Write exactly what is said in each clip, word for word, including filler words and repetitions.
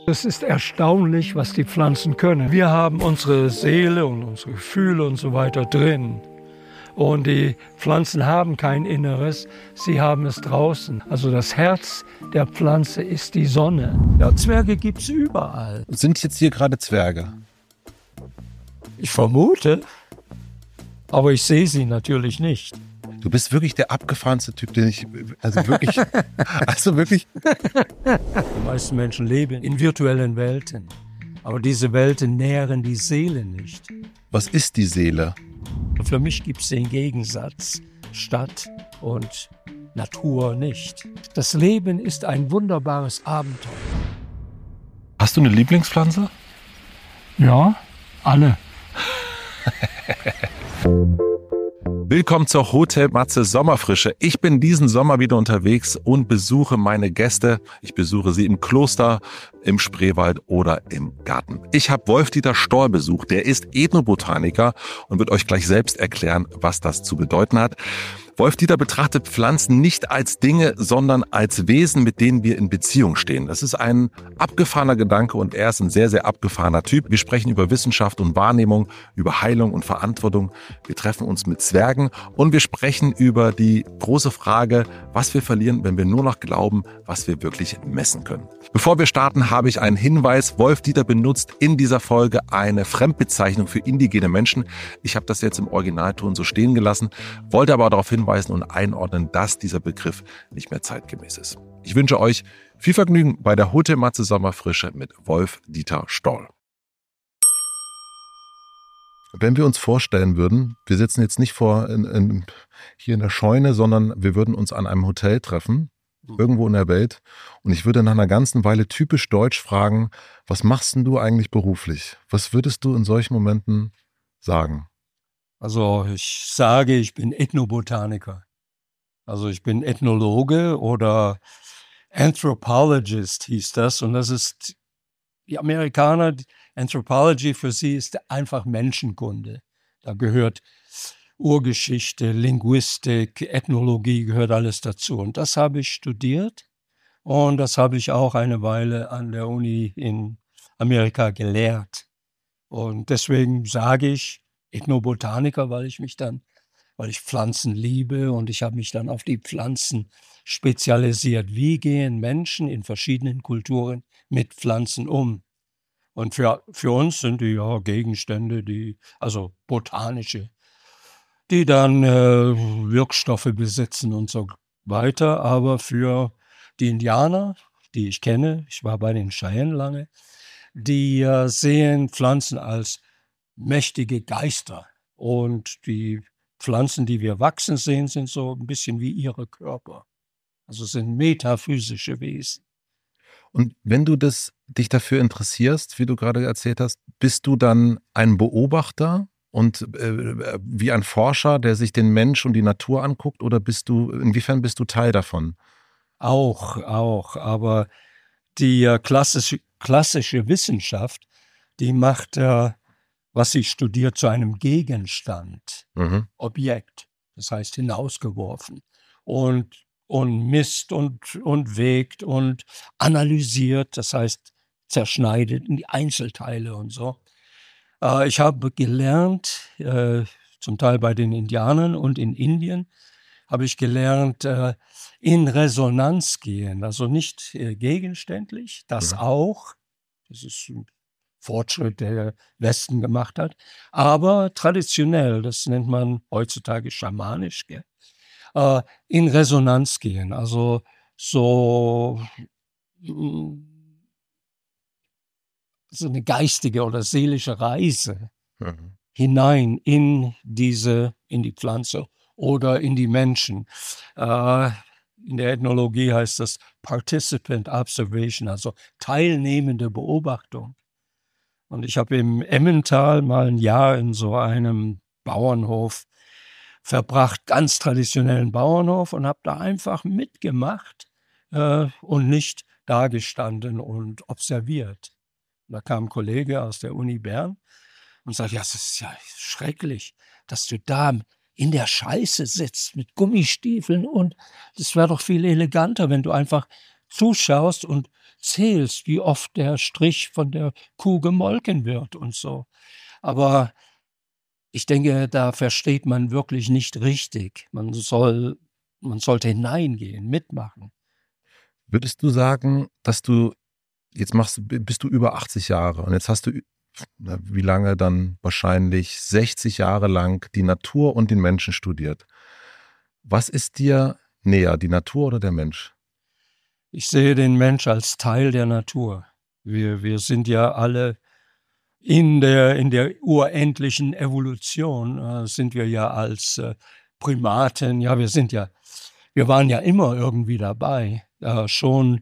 Es ist erstaunlich, was die Pflanzen können. Wir haben unsere Seele und unsere Gefühle und so weiter drin. Und die Pflanzen haben kein Inneres, sie haben es draußen. Also das Herz der Pflanze ist die Sonne. Ja, Zwerge gibt es überall. Sind jetzt hier gerade Zwerge? Ich vermute, aber ich sehe sie natürlich nicht. Du bist wirklich der abgefahrenste Typ, den ich, also wirklich, also wirklich. Die meisten Menschen leben in virtuellen Welten, aber diese Welten nähren die Seele nicht. Was ist die Seele? Für mich gibt es den Gegensatz Stadt und Natur nicht. Das Leben ist ein wunderbares Abenteuer. Hast du eine Lieblingspflanze? Ja, alle. Willkommen zur Hotel Matze Sommerfrische. Ich bin diesen Sommer wieder unterwegs und besuche meine Gäste. Ich besuche sie im Kloster, im Spreewald oder im Garten. Ich habe Wolf-Dieter Stoll besucht. Der ist Ethnobotaniker und wird euch gleich selbst erklären, was das zu bedeuten hat. Wolf-Dieter betrachtet Pflanzen nicht als Dinge, sondern als Wesen, mit denen wir in Beziehung stehen. Das ist ein abgefahrener Gedanke und er ist ein sehr, sehr abgefahrener Typ. Wir sprechen über Wissenschaft und Wahrnehmung, über Heilung und Verantwortung. Wir treffen uns mit Zwergen und wir sprechen über die große Frage, was wir verlieren, wenn wir nur noch glauben, was wir wirklich messen können. Bevor wir starten, habe ich einen Hinweis. Wolf-Dieter benutzt in dieser Folge eine Fremdbezeichnung für indigene Menschen. Ich habe das jetzt im Originalton so stehen gelassen, wollte aber darauf hinweisen, und einordnen, dass dieser Begriff nicht mehr zeitgemäß ist. Ich wünsche euch viel Vergnügen bei der Hotel Matze Sommerfrische mit Wolf-Dieter Stoll. Wenn wir uns vorstellen würden, wir sitzen jetzt nicht vor in, in, hier in der Scheune, sondern wir würden uns an einem Hotel treffen, irgendwo in der Welt, und ich würde nach einer ganzen Weile typisch deutsch fragen, was machst denn du eigentlich beruflich? Was würdest du in solchen Momenten sagen? Also ich sage, ich bin Ethnobotaniker. Also ich bin Ethnologe oder Anthropologist hieß das. Und das ist, die Amerikaner, Anthropology für sie ist einfach Menschenkunde. Da gehört Urgeschichte, Linguistik, Ethnologie, gehört alles dazu. Und das habe ich studiert und das habe ich auch eine Weile an der Uni in Amerika gelehrt. Und deswegen sage ich, Ethnobotaniker, weil ich mich dann, weil ich Pflanzen liebe und ich habe mich dann auf die Pflanzen spezialisiert. Wie gehen Menschen in verschiedenen Kulturen mit Pflanzen um? Und für, für uns sind die ja Gegenstände, die, also botanische, die dann äh, Wirkstoffe besitzen und so weiter. Aber für die Indianer, die ich kenne, ich war bei den Cheyenne lange, die äh, sehen Pflanzen als mächtige Geister. Und die Pflanzen, die wir wachsen sehen, sind so ein bisschen wie ihre Körper. Also sind metaphysische Wesen. Und wenn du das, dich dafür interessierst, wie du gerade erzählt hast, bist du dann ein Beobachter und äh, wie ein Forscher, der sich den Mensch und die Natur anguckt, oder bist du, inwiefern bist du Teil davon? Auch, auch. Aber die äh, klassische, klassische Wissenschaft, die macht äh, was sie studiert, zu einem Gegenstand, mhm. Objekt, das heißt hinausgeworfen und, und misst und, und wägt und analysiert, das heißt zerschneidet in die Einzelteile und so. Äh, ich habe gelernt, äh, zum Teil bei den Indianern und in Indien, habe ich gelernt, äh, in Resonanz gehen, also nicht äh, gegenständlich, das mhm. auch, das ist Fortschritt, der der Westen gemacht hat, aber traditionell, das nennt man heutzutage schamanisch, gell? Äh, in Resonanz gehen, also so, so eine geistige oder seelische Reise mhm. hinein in diese, in die Pflanze oder in die Menschen. Äh, in der Ethnologie heißt das Participant Observation, also teilnehmende Beobachtung. Und ich habe im Emmental mal ein Jahr in so einem Bauernhof verbracht, ganz traditionellen Bauernhof, und habe da einfach mitgemacht äh, und nicht dagestanden und observiert. Und da kam ein Kollege aus der Uni Bern und sagte, ja, das ist ja schrecklich, dass du da in der Scheiße sitzt mit Gummistiefeln, und das wäre doch viel eleganter, wenn du einfach zuschaust und zählst, wie oft der Strich von der Kuh gemolken wird und so. Aber ich denke, da versteht man wirklich nicht richtig. Man soll man sollte hineingehen, mitmachen. Würdest du sagen, dass du jetzt machst b bist du über achtzig Jahre und jetzt hast du, ü na, wie lange dann wahrscheinlich sechzig Jahre lang die Natur und den Menschen studiert. Was ist dir näher, die Natur oder der Mensch? Ich sehe den Mensch als Teil der Natur. Wir wir sind ja alle in der in der urendlichen Evolution, äh, sind wir ja als, äh, Primaten ja, wir sind ja wir waren ja immer irgendwie dabei. Äh, schon,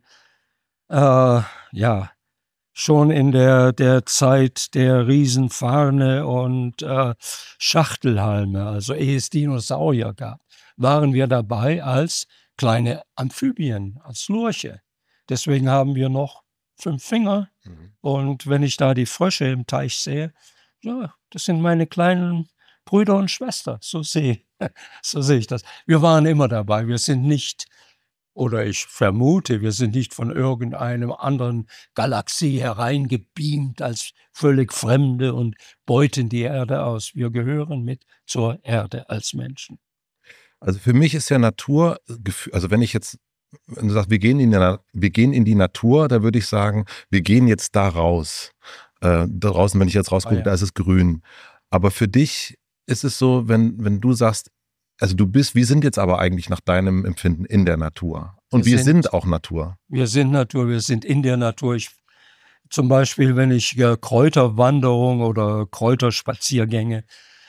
äh, ja, schon in der der Zeit der Riesenfarne und, äh, Schachtelhalme, also ehe es Dinosaurier gab, waren wir dabei als kleine Amphibien, als Lurche. Deswegen haben wir noch fünf Finger Mhm. und wenn ich da die Frösche im Teich sehe, ja, das sind meine kleinen Brüder und Schwester. So sehe so sehe ich das. Wir waren immer dabei. Wir sind nicht oder ich vermute, wir sind nicht von irgendeinem anderen Galaxie hereingebeamt als völlig Fremde und beuten die Erde aus. Wir gehören mit zur Erde als Menschen. Also, für mich ist ja Natur gef also, wenn ich jetzt wenn du sagst, wir gehen in der Na wir gehen in die Natur, da würde ich sagen, wir gehen jetzt da raus. Äh, da draußen, wenn ich jetzt Ah rausgucke, da ja. ist es grün. Aber für dich ist es so, wenn wenn du sagst also, du bist wir sind jetzt aber eigentlich nach deinem Empfinden in der Natur. Wir Und wir sind sind auch Natur. wir sind Natur, wir sind in der Natur. Ich zum Beispiel, wenn ich, äh, Kräuterwanderung oder Kräuterspaziergänge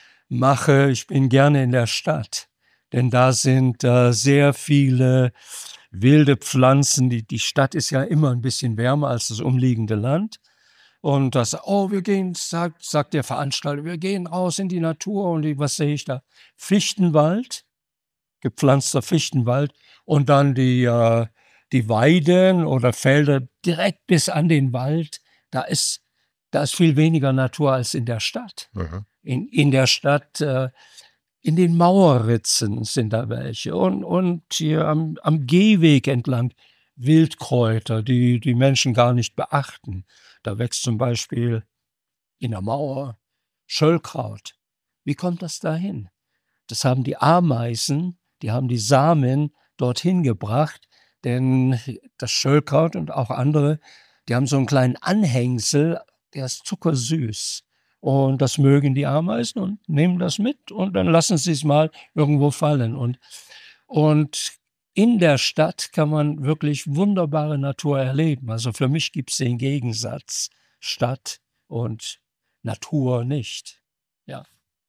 mache, ich bin gerne in der Stadt, denn da sind, äh, sehr viele wilde Pflanzen. Die die Stadt ist ja immer 'n bisschen wärmer als das umliegende Land. Und das: „Oh, wir gehen“, sagt sagt der Veranstalter: „Wir gehen raus in die Natur.“ Und ich was sehe ich da? Fichtenwald, gepflanzter Fichtenwald und dann die, äh die Weiden oder Felder direkt bis an den Wald. Da ist da ist viel weniger Natur als in der Stadt. Mhm. In in der Stadt, äh in den Mauerritzen sind da welche und und hier am am Gehweg entlang Wildkräuter, die die Menschen gar nicht beachten. Da wächst zum Beispiel in der Mauer Schöllkraut. Wie kommt das dahin? Das haben die Ameisen die haben die Samen dorthin gebracht, denn das Schöllkraut und auch andere, die haben so 'n kleinen Anhängsel, der ist zuckersüß. Und das mögen die Ameisen und nehmen das mit und dann lassen sie's mal irgendwo fallen. Und und in der Stadt kann man wirklich wunderbare Natur erleben. Also, für mich gibt's den Gegensatz Stadt und Natur nicht. Ja.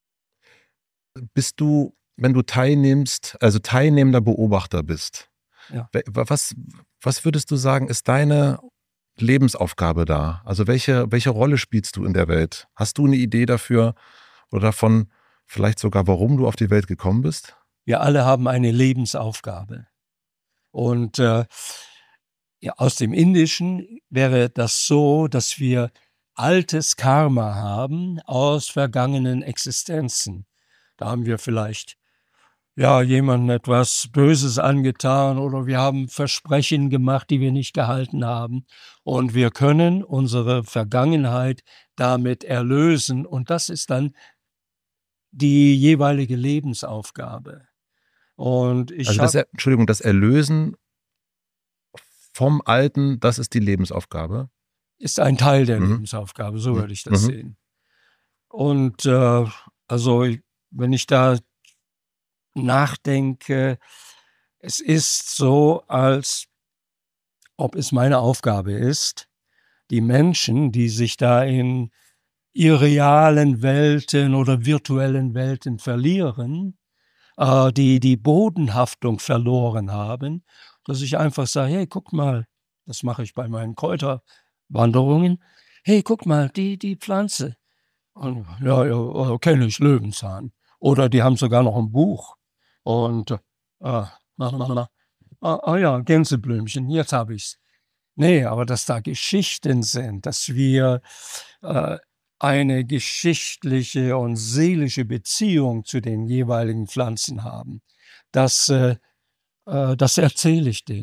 Bist du, wenn du teilnimmst also, teilnehmender Beobachter bist, Ja. we wa was was würdest du sagen, ist deine Lebensaufgabe da? Also, welche welche Rolle spielst du in der Welt? Hast du 'ne Idee dafür oder davon vielleicht sogar, warum du auf die Welt gekommen bist? Wir alle haben eine Lebensaufgabe. Und, äh, ja, aus dem Indischen wäre das so, dass wir altes Karma haben aus vergangenen Existenzen. Da haben wir vielleicht, ja, jemandem etwas Böses angetan oder wir haben Versprechen gemacht, die wir nicht gehalten haben. Und wir können unsere Vergangenheit damit erlösen und das ist dann die jeweilige Lebensaufgabe. Und ich Also, das habe Er Entschuldigung, das Erlösen vom Alten, das ist die Lebensaufgabe? Ist ein Teil der Mhm. Lebensaufgabe, so Mhm. würde ich das Mhm. sehen. Und, äh, also, i wenn ich da nachdenke, es ist so, als ob es meine Aufgabe ist, die Menschen, die sich da in irrealen Welten oder virtuellen Welten verlieren, äh, die die Bodenhaftung verloren haben, dass ich einfach sage: „Hey, guck mal“, das mache ich bei meinen Kräuterwanderungen: „Hey, guck mal, die die Pflanze.“ Und: „Ja, ja, äh, kenne ich, Löwenzahn.“ Oder die haben sogar noch 'n Buch und, äh, na, na, na, na. „Ah ah ja, Gänseblümchen, jetzt habe ich's.“ Ne, aber dass da Geschichten sind, dass wir, äh, eine geschichtliche und seelische Beziehung zu den jeweiligen Pflanzen haben, das, äh äh, das erzähle ich denen.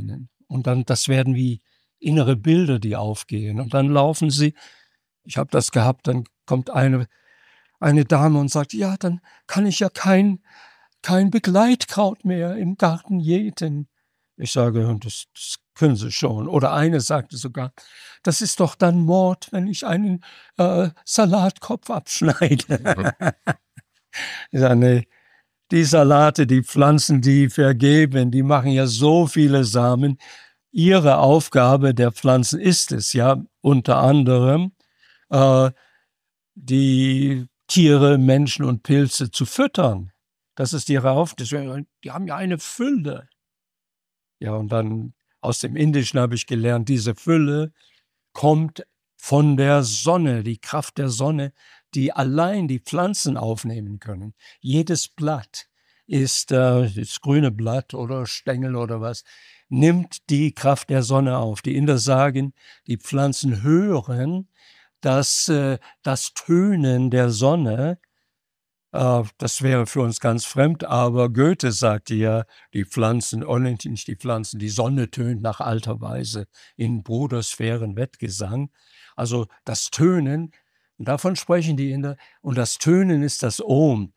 Und dann, das werden wie innere Bilder, die aufgehen. Und dann laufen sie, ich habe das gehabt, dann kommt eine, eine Dame und sagt, ja, dann kann ich ja kein, kein Begleitkraut mehr im Garten jäten. Ich sage, das, das können Sie schon. Oder eine sagte sogar, das ist doch dann Mord, wenn ich einen äh, Salatkopf abschneide. Ich sage, nee, die Salate, die Pflanzen, die vergeben, die machen ja so viele Samen. Ihre Aufgabe der Pflanzen ist es ja unter anderem, äh, die Tiere, Menschen und Pilze zu füttern. Das ist ihre Aufgabe. Die haben ja eine Fülle. Ja, und dann aus dem Indischen habe ich gelernt, diese Fülle kommt von der Sonne, die Kraft der Sonne, die allein die Pflanzen aufnehmen können. Jedes Blatt ist, äh, das grüne Blatt oder Stängel oder was, nimmt die Kraft der Sonne auf. Die Inder sagen, die Pflanzen hören das, äh, das Tönen der Sonne. Äh, das wäre für uns ganz fremd, aber Goethe sagte ja, die Pflanzen, oh nicht die Pflanzen, die Sonne tönt nach alter Weise in Brudersphären Wettgesang. Also das Tönen, davon sprechen die Inder, und das Tönen ist das Om.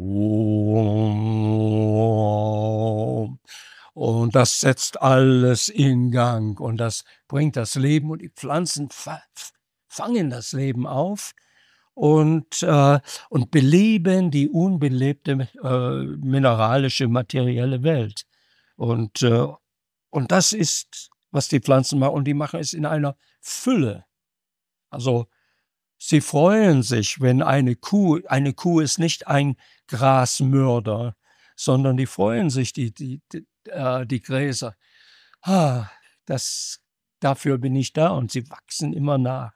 Und das setzt alles in Gang und das bringt das Leben, und die Pflanzen fa- fangen das Leben auf und, äh, und beleben die unbelebte äh, mineralische, materielle Welt. Und, äh, und das ist, was die Pflanzen machen, und die machen es in einer Fülle. Also sie freuen sich, wenn eine Kuh, eine Kuh ist nicht ein Grasmörder, sondern die freuen sich, die, die, die, äh, die Gräser. Ah, das, dafür bin ich da, und sie wachsen immer nach.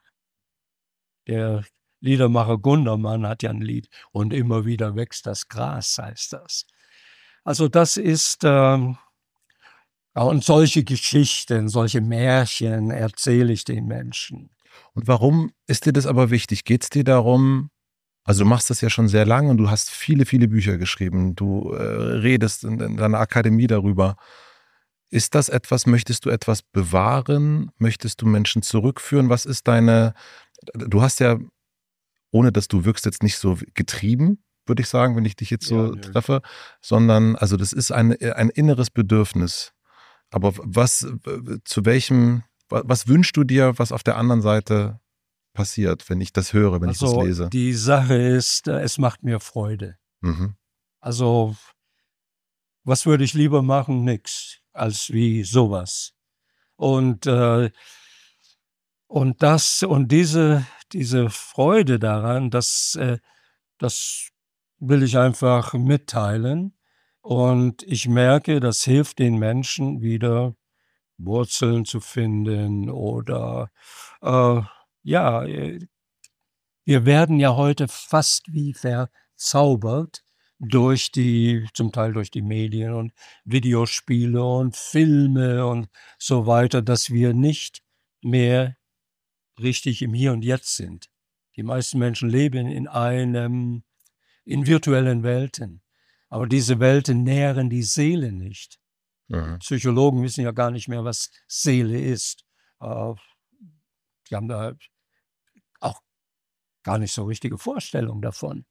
Der Liedermacher Gundermann hat ja ein Lied, und immer wieder wächst das Gras, heißt das. Also das ist, ähm, ja, und solche Geschichten, solche Märchen erzähle ich den Menschen. Und warum ist dir das aber wichtig? Geht es dir darum, also du machst das ja schon sehr lange und du hast viele, viele Bücher geschrieben, du äh, redest in, in deiner Akademie darüber. Ist das etwas, möchtest du etwas bewahren? Möchtest du Menschen zurückführen? Was ist deine, du hast ja, ohne dass du wirkst, jetzt nicht so getrieben, würde ich sagen, wenn ich dich jetzt so Ja, nö. treffe, sondern, also das ist ein, ein inneres Bedürfnis. Aber was, zu welchem, was wünschst du dir, was auf der anderen Seite passiert, wenn ich das höre, wenn Also ich das lese? die Sache ist, äh, es macht mir Freude. Mhm. Also was würde ich lieber machen? Nix, als wie sowas. Und, äh, und das, und diese, diese Freude daran, das, äh, das will ich einfach mitteilen. Und ich merke, das hilft den Menschen wieder, Wurzeln zu finden oder, äh, ja, äh, wir werden ja heute fast wie verzaubert durch die, zum Teil durch die Medien und Videospiele und Filme und so weiter, dass wir nicht mehr richtig im Hier und Jetzt sind. Die meisten Menschen leben in einem, in virtuellen Welten. Aber diese Welten nähren die Seele nicht. Mhm. Psychologen wissen ja gar nicht mehr, was Seele ist. Äh, die haben da auch gar nicht so richtige Vorstellung davon.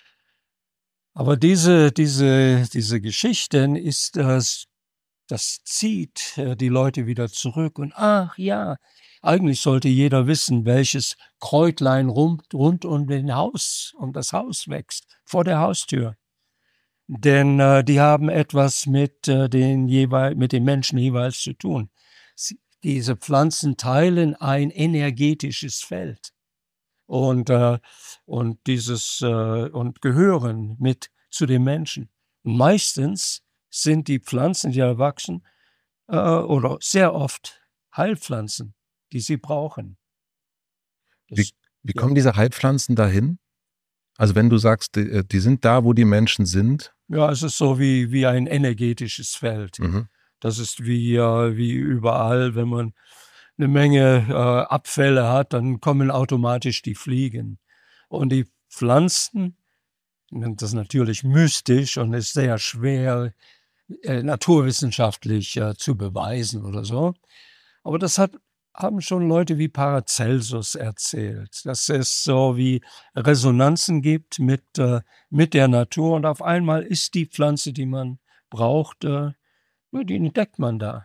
Aber diese, diese, diese Geschichten ist das, das zieht äh, die Leute wieder zurück. Und ach ja, eigentlich sollte jeder wissen, welches Kräutlein rund, rund um den Haus, um das Haus wächst, vor der Haustür. Denn äh, die haben etwas mit, äh, den jeweil, mit den Menschen jeweils zu tun. Sie, diese Pflanzen teilen ein energetisches Feld. Und, äh, und dieses äh, und gehören mit zu den Menschen. Und meistens sind die Pflanzen, die erwachsen, äh, oder sehr oft Heilpflanzen, die sie brauchen. Wie, Das, wie ja. kommen diese Heilpflanzen dahin? Also wenn du sagst, die, die sind da, wo die Menschen sind. Ja, es ist so wie, wie ein energetisches Feld. Mhm. Das ist wie, äh, wie überall, wenn man eine Menge äh, Abfälle hat, dann kommen automatisch die Fliegen. Und die Pflanzen, das ist natürlich mystisch und ist sehr schwer äh, naturwissenschaftlich äh, zu beweisen oder so. Aber das hat, haben schon Leute wie Paracelsus erzählt, dass es so wie Resonanzen gibt mit, äh, mit der Natur und auf einmal ist die Pflanze, die man braucht, äh, ja, die entdeckt man da.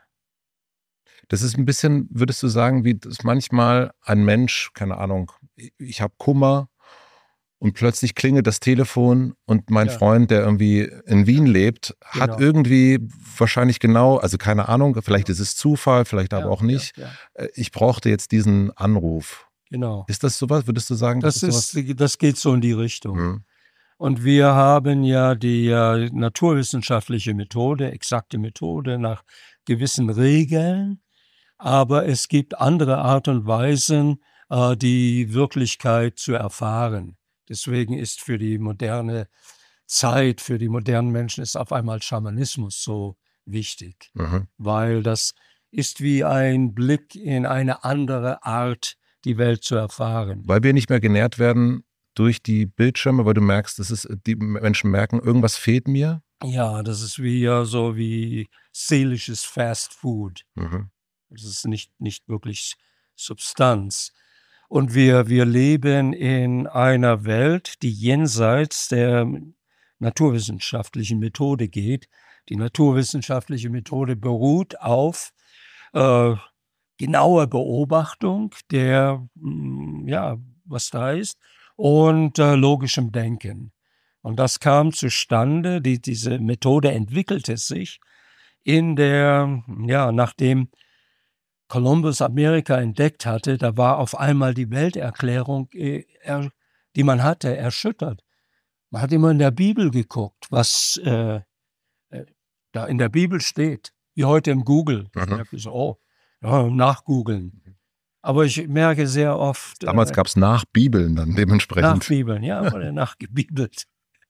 Das ist ein bisschen, würdest du sagen, wie das manchmal ein Mensch, keine Ahnung, ich, ich habe Kummer und plötzlich klingelt das Telefon und mein Ja, Freund, der irgendwie in Wien lebt, hat genau. irgendwie wahrscheinlich genau, also keine Ahnung, vielleicht ist es Zufall, vielleicht aber Ja, auch ja, nicht. ja, Äh, Ich brauchte jetzt diesen Anruf. genau. Ist das sowas? Würdest du sagen, das Das ist ist, sowas? das geht so in die Richtung. Hm. Und wir haben ja die äh, naturwissenschaftliche Methode, exakte Methode nach gewissen Regeln, aber es gibt andere Art und Weisen, äh, die Wirklichkeit zu erfahren. Deswegen ist für die moderne Zeit, für die modernen Menschen ist auf einmal Schamanismus so wichtig, Mhm. weil das ist wie ein Blick in eine andere Art, die Welt zu erfahren. Weil wir nicht mehr genährt werden durch die Bildschirme, weil du merkst, das ist, die Menschen merken, irgendwas fehlt mir. Ja, das ist wie ja so wie seelisches Fast Food. Mhm. Das ist nicht, nicht wirklich Substanz. Und wir, wir leben in einer Welt, die jenseits der naturwissenschaftlichen Methode geht. Die naturwissenschaftliche Methode beruht auf äh, genauer Beobachtung der, mm, ja, was da ist, und äh, logischem Denken. Und das kam zustande, die, diese Methode entwickelte sich in der, ja, nachdem Kolumbus Amerika entdeckt hatte, da war auf einmal die Welterklärung, äh, er, die man hatte, erschüttert. Man hat immer in der Bibel geguckt, was äh, äh, da in der Bibel steht, wie heute im Google. Da Mhm. merke ich so, oh, ja, nachgoogeln. Aber ich merke sehr oft Damals äh, gab es Nachbibeln dann dementsprechend. Nachbibeln, ja, wurde nachgebibelt.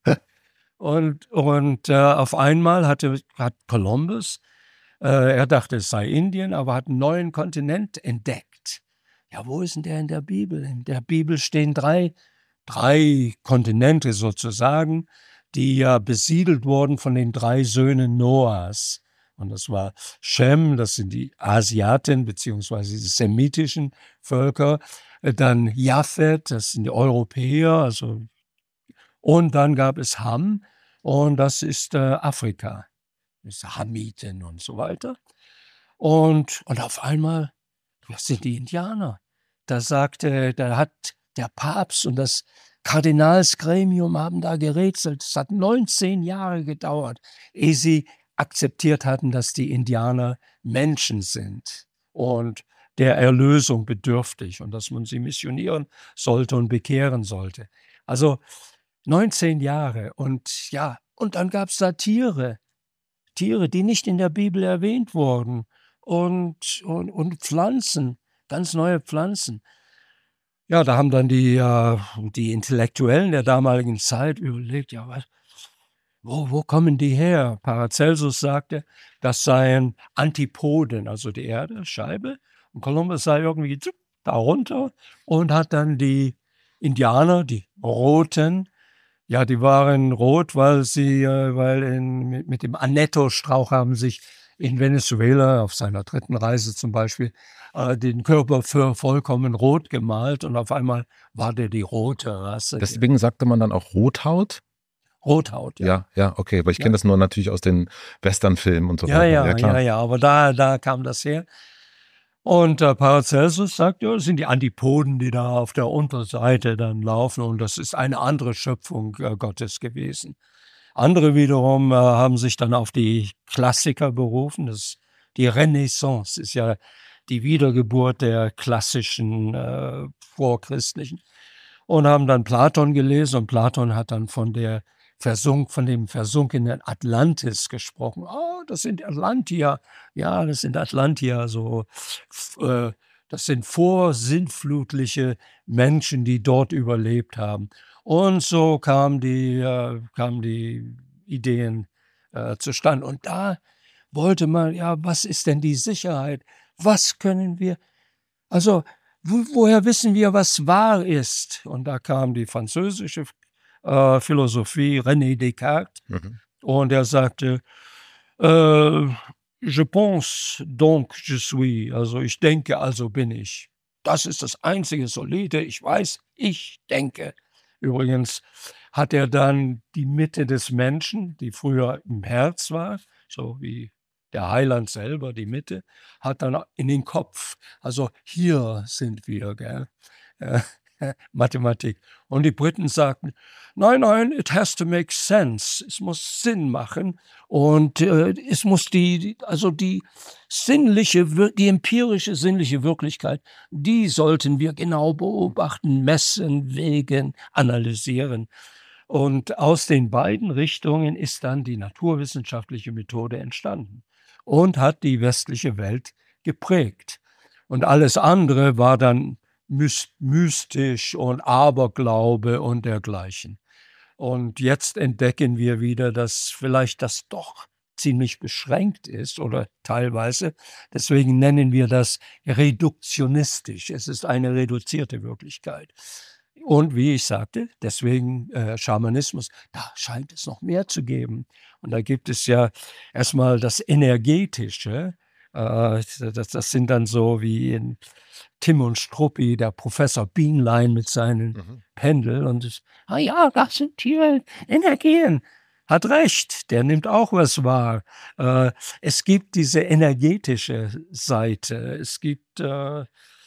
Und, und äh, auf einmal hatte, hat Kolumbus, äh, er dachte, es sei Indien, aber hat einen neuen Kontinent entdeckt. Ja, wo ist denn der in der Bibel? In der Bibel stehen drei, drei Kontinente sozusagen, die ja besiedelt wurden von den drei Söhnen Noahs. Und das war Shem, das sind die Asiaten beziehungsweise die semitischen Völker. Äh, Dann Japhet, das sind die Europäer, also und dann gab es Ham und das ist äh, Afrika. Das ist Hamiten und so weiter. Und, und auf einmal, das sind die Indianer. Da sagte, da hat der Papst und das Kardinalsgremium haben da gerätselt. Es hat neunzehn Jahre gedauert, ehe sie akzeptiert hatten, dass die Indianer Menschen sind und der Erlösung bedürftig und dass man sie missionieren sollte und bekehren sollte. Also neunzehn Jahre und ja, und dann gab es da Tiere, Tiere, die nicht in der Bibel erwähnt wurden und, und, und Pflanzen, ganz neue Pflanzen. Ja, da haben dann die, äh, die Intellektuellen der damaligen Zeit überlegt, ja, was, wo, wo kommen die her? Paracelsus sagte, das seien Antipoden, also die Erde, Scheibe. Und Kolumbus sei irgendwie zup, da runter und hat dann die Indianer, die Roten, ja, die waren rot, weil sie, äh, weil in, mit, mit dem Annetto-Strauch haben sich in Venezuela auf seiner dritten Reise zum Beispiel äh, den Körper für vollkommen rot gemalt und auf einmal war der die rote Rasse. Deswegen sagte man dann auch Rothaut? Rothaut, ja. Ja, ja, okay, weil ich Ja. kenne das nur natürlich aus den Westernfilmen und so Ja, weiter. ja, klar. ja, ja, aber da, da kam das her. Und äh, Paracelsus sagt, ja, das sind die Antipoden, die da auf der Unterseite dann laufen und das ist eine andere Schöpfung äh, Gottes gewesen. Andere wiederum äh, haben sich dann auf die Klassiker berufen. Das, die Renaissance ist ja die Wiedergeburt der klassischen äh, vorchristlichen und haben dann Platon gelesen und Platon hat dann von der Versunk, von dem versunkenen Atlantis gesprochen. Oh, das sind Atlantier. Ja, das sind Atlantier, so, äh, das sind vorsintflutliche Menschen, die dort überlebt haben. Und so kamen die, äh, kamen die Ideen äh, zustande. Und da wollte man, ja, was ist denn die Sicherheit? Was können wir, also, wo, woher wissen wir, was wahr ist? Und da kam die französische äh, Philosophie, René Descartes, Mhm. und er sagte, Äh, je pense, donc je suis. Also ich denke, also bin ich. Das ist das einzige Solide. Ich weiß, ich denke. Übrigens hat er dann die Mitte des Menschen, die früher im Herz war, so wie der Heiland selber, die Mitte, hat dann in den Kopf. Also hier sind wir, gell? Äh, Mathematik. Und die Briten sagten, nein, nein, it has to make sense. Es muss Sinn machen. Und äh, es muss die, die- also die sinnliche, wir- die empirische sinnliche Wirklichkeit, die sollten wir genau beobachten, messen, wägen, analysieren. Und aus den beiden Richtungen ist dann die naturwissenschaftliche Methode entstanden und hat die westliche Welt geprägt. Und alles andere war dann mys- mystisch und Aberglaube und dergleichen. Und jetzt entdecken wir wieder, dass vielleicht das doch ziemlich beschränkt ist oder teilweise. Deswegen nennen wir das reduktionistisch. Es ist eine reduzierte Wirklichkeit. Und wie ich sagte, deswegen äh, Schamanismus, da scheint es noch mehr zu geben. Und da gibt es ja erstmal das Energetische. Äh, das, das sind dann so wie in Tim und Struppi, der Professor Bienlein mit seinen Mhm. Pendel. Und es, ah ja, das sind hier Energien. Hat recht, der nimmt auch was wahr. Äh, es gibt diese energetische Seite. Es gibt äh,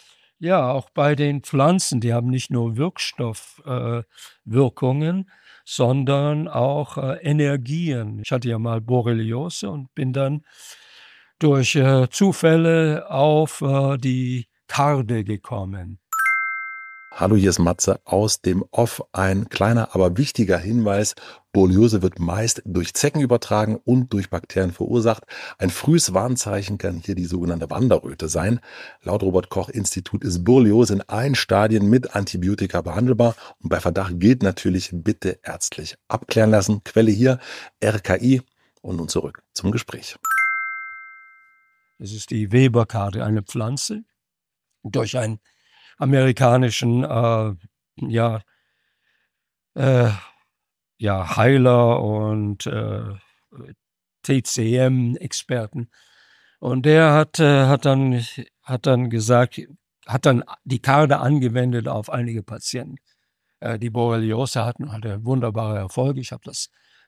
ja auch bei den Pflanzen, die haben nicht nur Wirkstoffwirkungen, äh, Wirkungen, sondern auch äh, Energien. Ich hatte ja mal Borreliose und bin dann durch äh, Zufälle auf äh, die Karde gekommen. Hallo, hier ist Matze aus dem Off. Ein kleiner, aber wichtiger Hinweis. Borreliose wird meist durch Zecken übertragen und durch Bakterien verursacht. Ein frühes Warnzeichen kann hier die sogenannte Wanderröte sein. Laut Robert-Koch-Institut ist Borreliose in allen Stadien mit Antibiotika behandelbar. Und bei Verdacht gilt natürlich, bitte ärztlich abklären lassen. Quelle hier, R K I. Und nun zurück zum Gespräch. Das ist die Weberkarde, eine Pflanze, durch einen amerikanischen äh, ja, äh, ja, Heiler und äh, T C M-Experten. Und der hat, äh, hat, dann, hat dann gesagt, hat dann die Karde angewendet auf einige Patienten. Äh, die Borreliose hatten, hatte wunderbare Erfolge. Ich habe das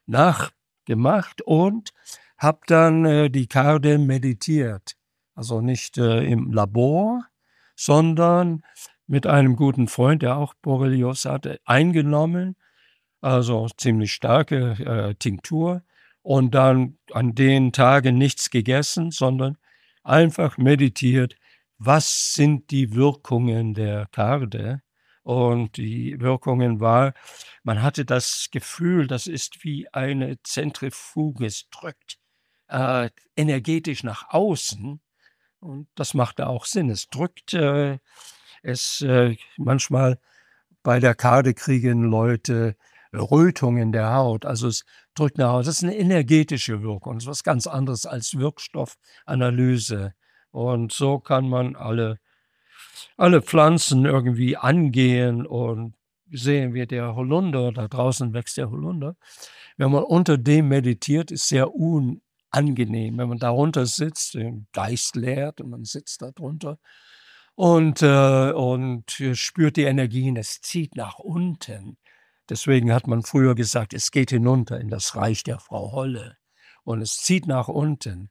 nachgemacht und habe dann äh, die Karde meditiert. Also nicht äh, im Labor, sondern mit einem guten Freund, der auch Borreliose hatte, eingenommen, also ziemlich starke äh, Tinktur und dann an den Tagen nichts gegessen, sondern einfach meditiert, was sind die Wirkungen der Karde? Und die Wirkungen war, man hatte das Gefühl, das ist wie eine Zentrifuge, es drückt äh, energetisch nach außen und das machte auch Sinn. Es drückt, äh, es äh, manchmal bei der Karde kriegen Leute Rötungen der Haut. Also es drückt nach Haut. Das ist eine energetische Wirkung. Das ist was ganz anderes als Wirkstoffanalyse. Und so kann man alle, alle Pflanzen irgendwie angehen und sehen wir der Holunder, da draußen wächst der Holunder. Wenn man unter dem meditiert, ist sehr unangenehm. Wenn man darunter sitzt, den Geist leert und man sitzt da drunter und, äh, und spürt die Energien, es zieht nach unten. Deswegen hat man früher gesagt, es geht hinunter in das Reich der Frau Holle und es zieht nach unten.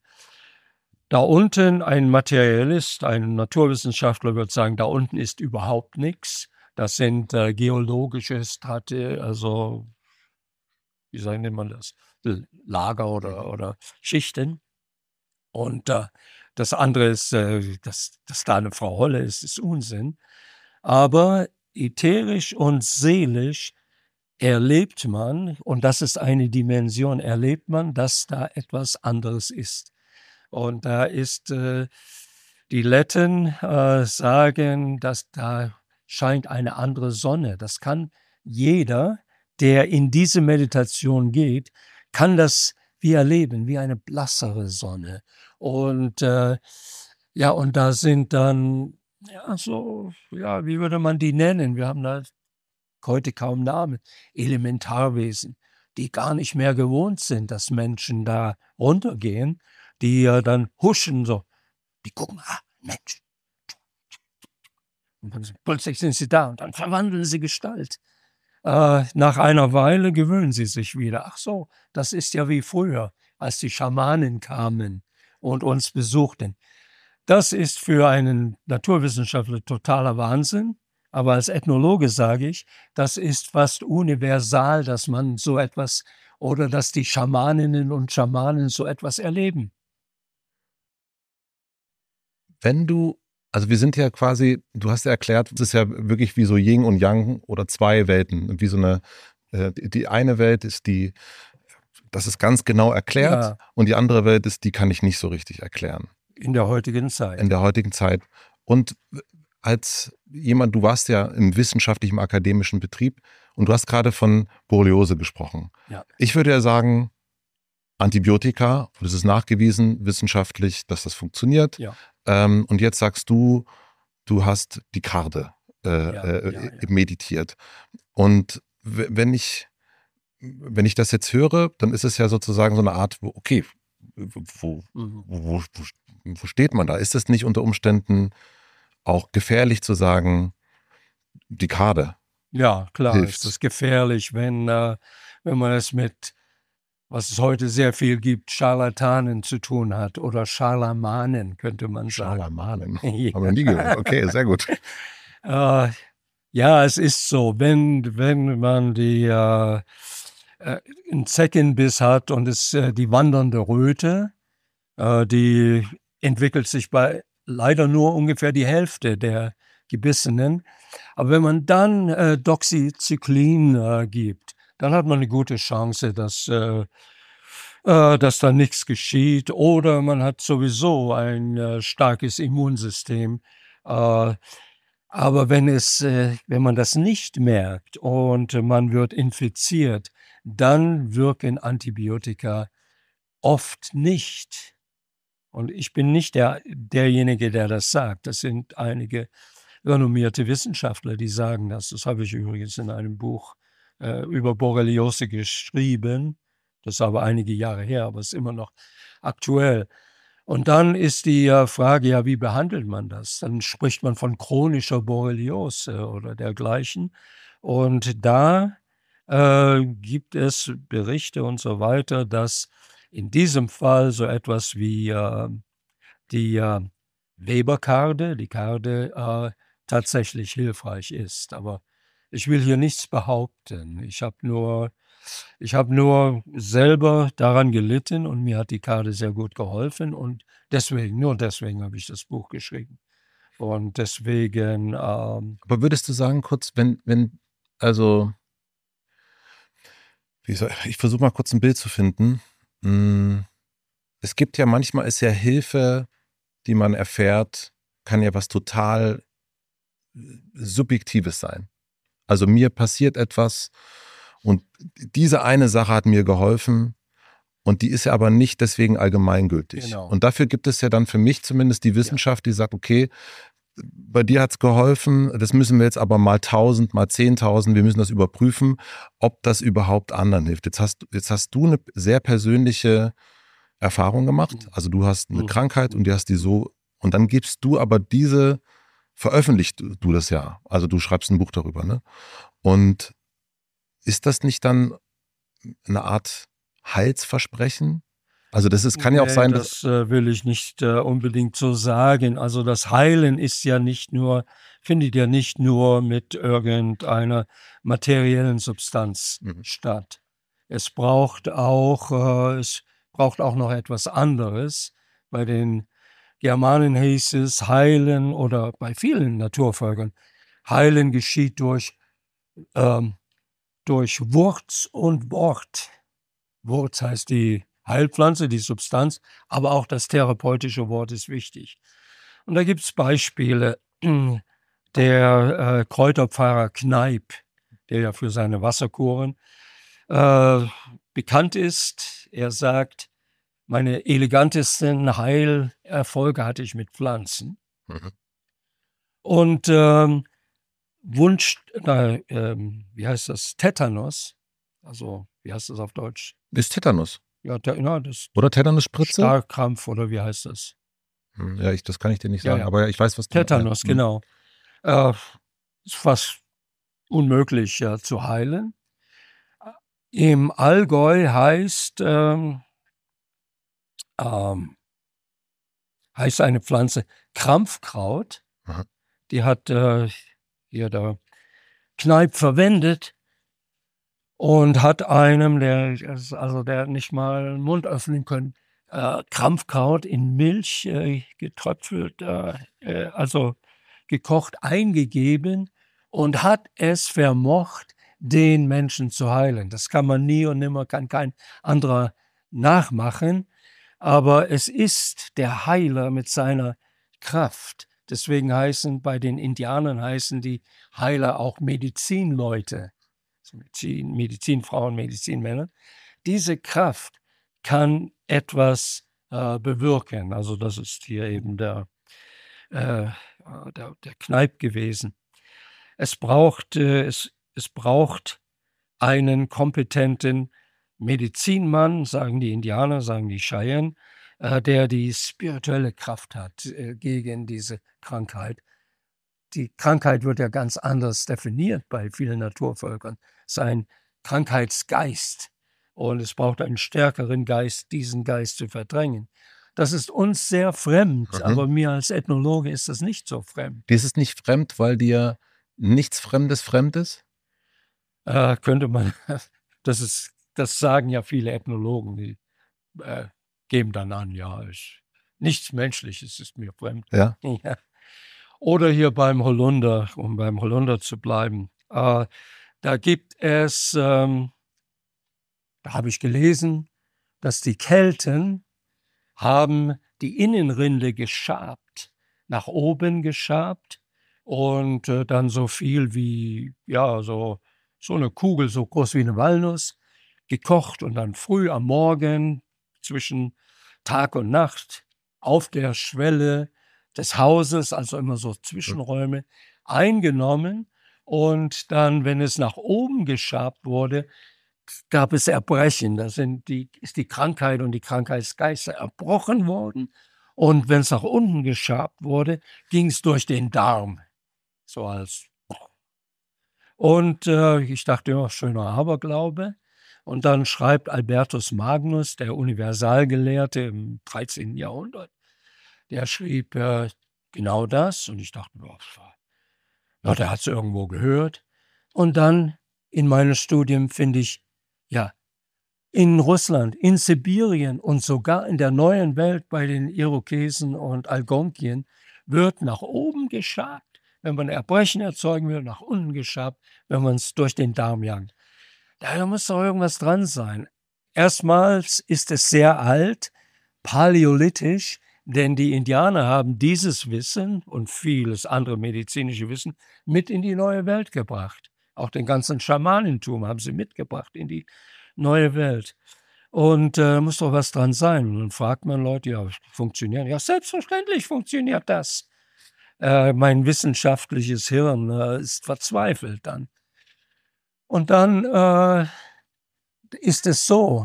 Da unten ein Materialist, ein Naturwissenschaftler wird sagen, da unten ist überhaupt nichts. Das sind äh, geologische Strate, also wie sagen nennt man das? Lager oder, oder Schichten. Und äh, das andere ist, äh, dass, dass da eine Frau Holle ist, ist Unsinn. Aber ätherisch und seelisch erlebt man, und das ist eine Dimension, erlebt man, dass da etwas anderes ist. Und da ist, äh, die Letten äh, sagen, dass da scheint eine andere Sonne. Das kann jeder, der in diese Meditation geht, kann das wie erleben, wie eine blassere Sonne. Und äh, ja, und da sind dann, ja, so, ja, wie würde man die nennen? Wir haben da heute kaum Namen. Elementarwesen. die gar nicht mehr gewohnt sind, dass Menschen da runtergehen, die äh, dann huschen so. Die gucken, ah, Mensch. Und dann plötzlich sind sie da und dann verwandeln sie Gestalt. Äh, nach einer Weile gewöhnen sie sich wieder. Ach so, das ist ja wie früher, als die Schamanen kamen und uns besuchten. Das ist für einen Naturwissenschaftler totaler Wahnsinn. Aber als Ethnologe sage ich, das ist fast universal, dass man so etwas oder dass die Schamaninnen und Schamanen so etwas erleben. Wenn du, also wir sind ja quasi, du hast ja erklärt, es ist ja wirklich wie so Yin und Yang oder zwei Welten. Wie so eine, äh, die eine Welt ist die, das ist ganz genau erklärt, Ja. Und die andere Welt ist, die kann ich nicht so richtig erklären. In der heutigen Zeit. In der heutigen Zeit. Und als jemand, du warst ja im wissenschaftlichen, akademischen Betrieb und du hast gerade von Borreliose gesprochen. Ja. Ich würde ja sagen, Antibiotika, und es ist nachgewiesen wissenschaftlich, dass das funktioniert. Ja. Ähm, und jetzt sagst du, du hast die Karde äh, Ja, äh, ja, ja. meditiert. Und w- wenn ich, wenn ich das jetzt höre, dann ist es ja sozusagen so eine Art, wo, okay, wo, Mhm. wo, wo, wo steht man da? Ist es nicht unter Umständen auch gefährlich zu sagen, die Karde? Ja, klar, Hilft. ist es gefährlich, wenn, äh, wenn man es mit, was es heute sehr viel gibt, Scharlatanen zu tun hat oder Scharlamanen, könnte man sagen. Scharlamanen. Ja. Haben wir nie gehört. Okay, sehr gut. Äh, ja, es ist so, wenn, wenn man die, äh, äh, einen Zeckenbiss hat und es, äh, die wandernde Röte, äh, die entwickelt sich bei leider nur ungefähr die Hälfte der Gebissenen. Aber wenn man dann äh, Doxycyclin äh, gibt, dann hat man eine gute Chance, dass, äh, äh, dass da nichts geschieht. Oder man hat sowieso ein äh, starkes Immunsystem. Äh, aber wenn es, äh, wenn man das nicht merkt und äh, man wird infiziert, dann wirken Antibiotika oft nicht. Und ich bin nicht der, derjenige, der das sagt. Das sind einige renommierte Wissenschaftler, die sagen das. Das habe ich übrigens in einem Buch äh, über Borreliose geschrieben. Das ist aber einige Jahre her, aber ist immer noch aktuell. Und dann ist die äh, Frage, ja, wie behandelt man das? Dann spricht man von chronischer Borreliose oder dergleichen. Und da äh, gibt es Berichte und so weiter, dass in diesem Fall so etwas wie äh, die äh, Weber-Karde, die Karde, äh, tatsächlich hilfreich ist. Aber ich will hier nichts behaupten. Ich habe nur, ich habe nur selber daran gelitten und mir hat die Karde sehr gut geholfen und deswegen, nur deswegen habe ich das Buch geschrieben. Und deswegen, ähm, Aber würdest du sagen, kurz, wenn, wenn, also, wie soll, ich versuche mal kurz ein Bild zu finden. Hm, Es gibt ja manchmal, ist ja Hilfe, die man erfährt, kann ja was total Subjektives sein. Also mir passiert etwas und diese eine Sache hat mir geholfen und die ist ja aber nicht deswegen allgemeingültig. Genau. Und dafür gibt es ja dann für mich zumindest die Wissenschaft, die sagt, okay, bei dir hat es geholfen, das müssen wir jetzt aber mal tausend, mal zehntausend, wir müssen das überprüfen, ob das überhaupt anderen hilft. Jetzt hast, jetzt hast du eine sehr persönliche Erfahrung gemacht, also du hast eine Mhm. Krankheit und die hast die so, und dann gibst du aber diese, veröffentlicht du das ja, also du schreibst ein Buch darüber, ne? Und ist das nicht dann eine Art Heilsversprechen? Also das ist, kann ja auch Nee, sein, dass, das äh, will ich nicht äh, unbedingt so sagen. Also das Heilen ist ja nicht nur, findet ja nicht nur mit irgendeiner materiellen Substanz Mhm. statt. Es braucht auch, äh, es braucht auch noch etwas anderes. Bei den Germanen hieß es Heilen oder bei vielen Naturvölkern, Heilen geschieht durch, ähm, durch Wurz und Wort. Wurz heißt die Heilpflanze, die Substanz, aber auch das therapeutische Wort ist wichtig. Und da gibt es Beispiele. Der äh, Kräuterpfarrer Kneipp, der ja für seine Wasserkuren äh, bekannt ist, er sagt, meine elegantesten Heilerfolge hatte ich mit Pflanzen. Mhm. Und ähm, Wunsch, äh, ähm, wie heißt das, Tetanus, Also, wie heißt das auf Deutsch? Ist Tetanus. Ja, te ja, das Oder Tetanusspritze? Starrkrampf oder wie heißt das? Hm, ja, ich das kann ich dir nicht Ja, sagen, ja. aber ich weiß, was du mei ja, Tetanus, mhm. genau. Äh, ist fast unmöglich, ja, zu heilen. Im Allgäu heißt, ähm ähm heißt eine Pflanze Krampfkraut. Aha. Die hat, äh, hier der Kneipp verwendet und hat einem, der es also der nicht mal 'n Mund öffnen können, äh, Krampfkraut in Milch, äh, getröpfelt, äh, äh, also gekocht, eingegeben und hat es vermocht, den Menschen zu heilen. Das kann man nie und nimmer kann kein anderer nachmachen, aber es ist der Heiler mit seiner Kraft. Deswegen heißen bei den Indianern heißen die Heiler auch Medizinleute, so Medizin Medizinfrauen, Medizinmänner. Diese Kraft kann etwas, äh, bewirken. Also, das ist hier eben der äh, äh, der der Kneipp gewesen. Es braucht äh, es es braucht einen kompetenten Medizinmann, sagen die Indianer, sagen die Cheyenne, äh, der die spirituelle Kraft hat, äh, gegen diese Krankheit. Die Krankheit wird ja ganz anders definiert bei vielen Naturvölkern. Es ist ein Krankheitsgeist und es braucht einen stärkeren Geist, diesen Geist zu verdrängen. Das ist uns sehr fremd, Mhm. aber mir als Ethnologe ist das nicht so fremd. Dir ist es nicht fremd, weil dir nichts Fremdes fremd ist? Äh, könnte man das ist das sagen ja viele Ethnologen, die, äh, geben dann an: „Ja, ich nichts Menschliches ist mir fremd.“ Ja. Ja. Oder hier beim Holunder, um beim Holunder zu bleiben. Äh, da gibt es, ähm da habe ich gelesen, dass die Kelten haben die Innenrinde geschabt, nach oben geschabt und, äh, dann so viel wie ja, so so 'ne Kugel so groß wie 'ne Walnuss gekocht und dann früh am Morgen zwischen Tag und Nacht auf der Schwelle des Hauses, also immer so Hm. Zwischenräume, eingenommen und dann, wenn es nach oben geschabt wurde, gab es Erbrechen. Da sind die ist die Krankheit und die Krankheitsgeister erbrochen worden und wenn's nach unten geschabt wurde, ging's durch den Darm, so als und, äh, ich dachte: „Ja, schöner Aberglaube.“ Und dann schreibt Albertus Magnus, der Universalgelehrte im dreizehnten Jahrhundert, der schrieb, äh, genau das und ich dachte: „Ja, ja, der hat's irgendwo gehört.“ Und dann in meinen Studien finde ich, ja, in Russland, in Sibirien und sogar in der Neuen Welt bei den Irokesen und Algonquien wird nach oben geschabt, wenn man Erbrechen erzeugen will, nach unten geschabt, wenn man's durch den Darm jagt. Da muss doch irgendwas dran sein. Erstmals ist es sehr alt, paläolithisch, denn die Indianer haben dieses Wissen und vieles andere medizinische Wissen mit in die Neue Welt gebracht. Auch den ganzen Schamanentum haben sie mitgebracht in die Neue Welt. Und, äh, muss doch was dran sein. Und dann fragt man Leute: „Ja, funktioniert?“ „Ja, selbstverständlich funktioniert das.“ Äh, mein wissenschaftliches Hirn, äh, ist verzweifelt dann. Und dann, äh, ist es so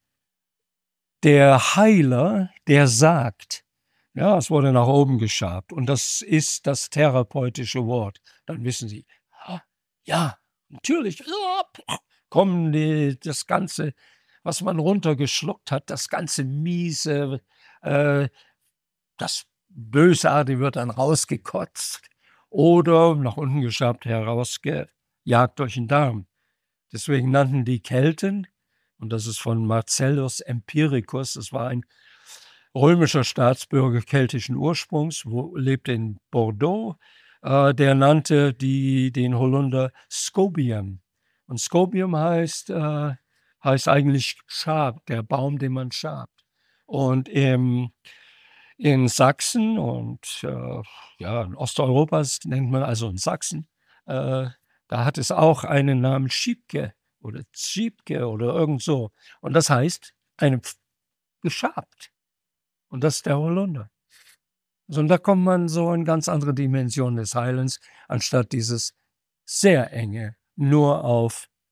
der Heiler, der sagt: „Ja, es wurde nach oben geschabt und das ist das therapeutische Wort.“ Dann wissen sie: „Ah, ja, natürlich, kommen die das Ganze, was man runtergeschluckt hat, das ganze Miese, äh, das Bösartige wird dann rausgekotzt oder nach unten geschabt, herausgejagt durch den Darm.“ Deswegen nannten die Kelten und das ist von Marcellus Empiricus, das war ein römischer Staatsbürger keltischen Ursprungs, wo lebte in Bordeaux, äh, der nannte die den Holunder Scobium. Und Scobium heißt äh, heißt eigentlich Schab, der Baum, den man schabt. Und im in Sachsen und, äh, ja, in Osteuropas nennt man also in Sachsen, äh, da hat es auch einen Namen Schiebke oder Zschiebke oder irgend so. Und das heißt, eine Pf geschabt. Und das ist der Holunder. So, und da kommt man so in ganz andere Dimensionen des Heilens, anstatt dieses sehr enge nur auf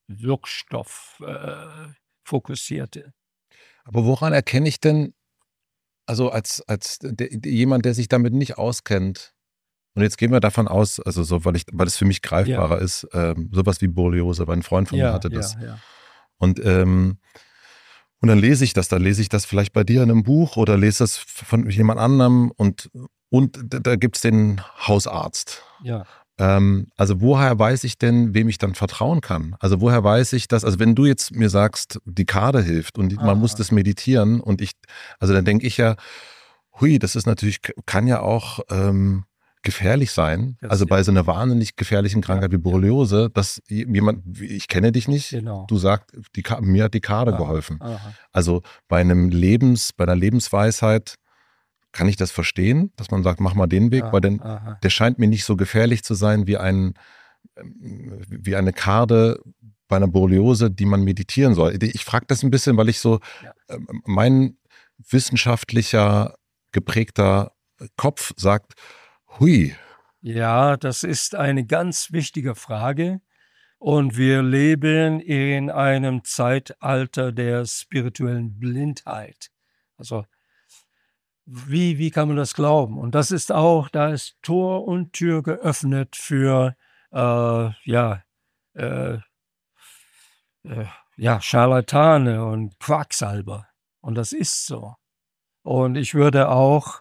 Wirkstoff äh, fokussierte. Aber woran erkenne ich denn, also als, als der, jemand, der sich damit nicht auskennt, und jetzt gehen wir davon aus, also so, weil ich, weil es für mich Ja, greifbarer ist, ähm, sowas wie Borreliose, weil ein Freund von mir ja, hatte das. ja, ja. Und, ähm, und dann lese ich das, dann lese ich das vielleicht bei dir in einem Buch oder lese das von jemand anderem und, und da, da gibt es den Hausarzt. Ja, Ähm, also woher weiß ich denn, wem ich dann vertrauen kann? Also woher weiß ich das? Also wenn du jetzt mir sagst, die Kade hilft und man muss aha, das meditieren und ich, also dann denke ich ja, hui, das ist natürlich, kann ja auch ähm, gefährlich sein. das Also ja, bei so einer wahnsinnig gefährlichen ja, Krankheit wie ja, Borreliose, dass jemand, ich kenne dich nicht, genau. du sagst, die, Ka- mir hat die Kade Aha, geholfen. aha, Also bei einem Lebens, bei einer Lebensweisheit kann ich das verstehen, dass man sagt, mach mal den Weg, weil aha, denn aha. der scheint mir nicht so gefährlich zu sein wie ein, ähm, wie eine Karde bei einer Borreliose, die man meditieren soll. Ich frage das ein bisschen, weil ich so, Ja. ähm, mein wissenschaftlicher geprägter Kopf sagt, hui, Ja, das ist eine ganz wichtige Frage. Und wir leben in einem Zeitalter der spirituellen Blindheit. Also wie, wie kann man das glauben? Und das ist auch, da ist Tor und Tür geöffnet für äh, ja, äh, äh, ja, Scharlatane und Quacksalber. Und das ist so. Und ich würde auch,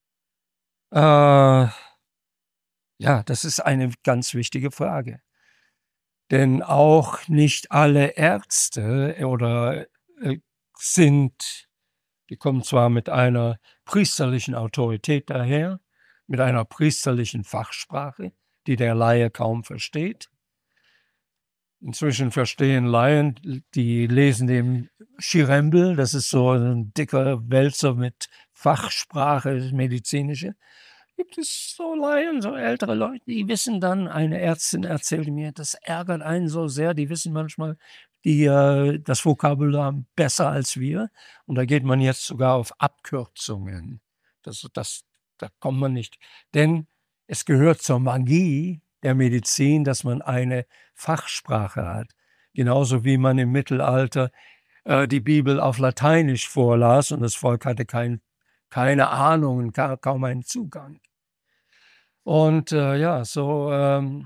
äh, ja, das ist eine ganz wichtige Frage. Denn auch nicht alle Ärzte oder äh, sind, die kommen zwar mit einer priesterlichen Autorität daher, mit einer priesterlichen Fachsprache, die der Laie kaum versteht. Inzwischen verstehen Laien, die lesen den Schirembel, das ist so ein dicker Wälzer mit Fachsprache, medizinische. Gibt es so Laien, so ältere Leute, die wissen dann, eine Ärztin erzählte mir, das ärgert einen so sehr, die wissen manchmal die, äh, das Vokabular besser als wir. Und da geht man jetzt sogar auf Abkürzungen. Das, das, da kommt man nicht. Denn es gehört zur Magie der Medizin, dass man eine Fachsprache hat. Genauso wie man im Mittelalter äh, die Bibel auf Lateinisch vorlas und das Volk hatte kein, keine Ahnung und ka kaum einen Zugang. Und äh, ja, so, ähm,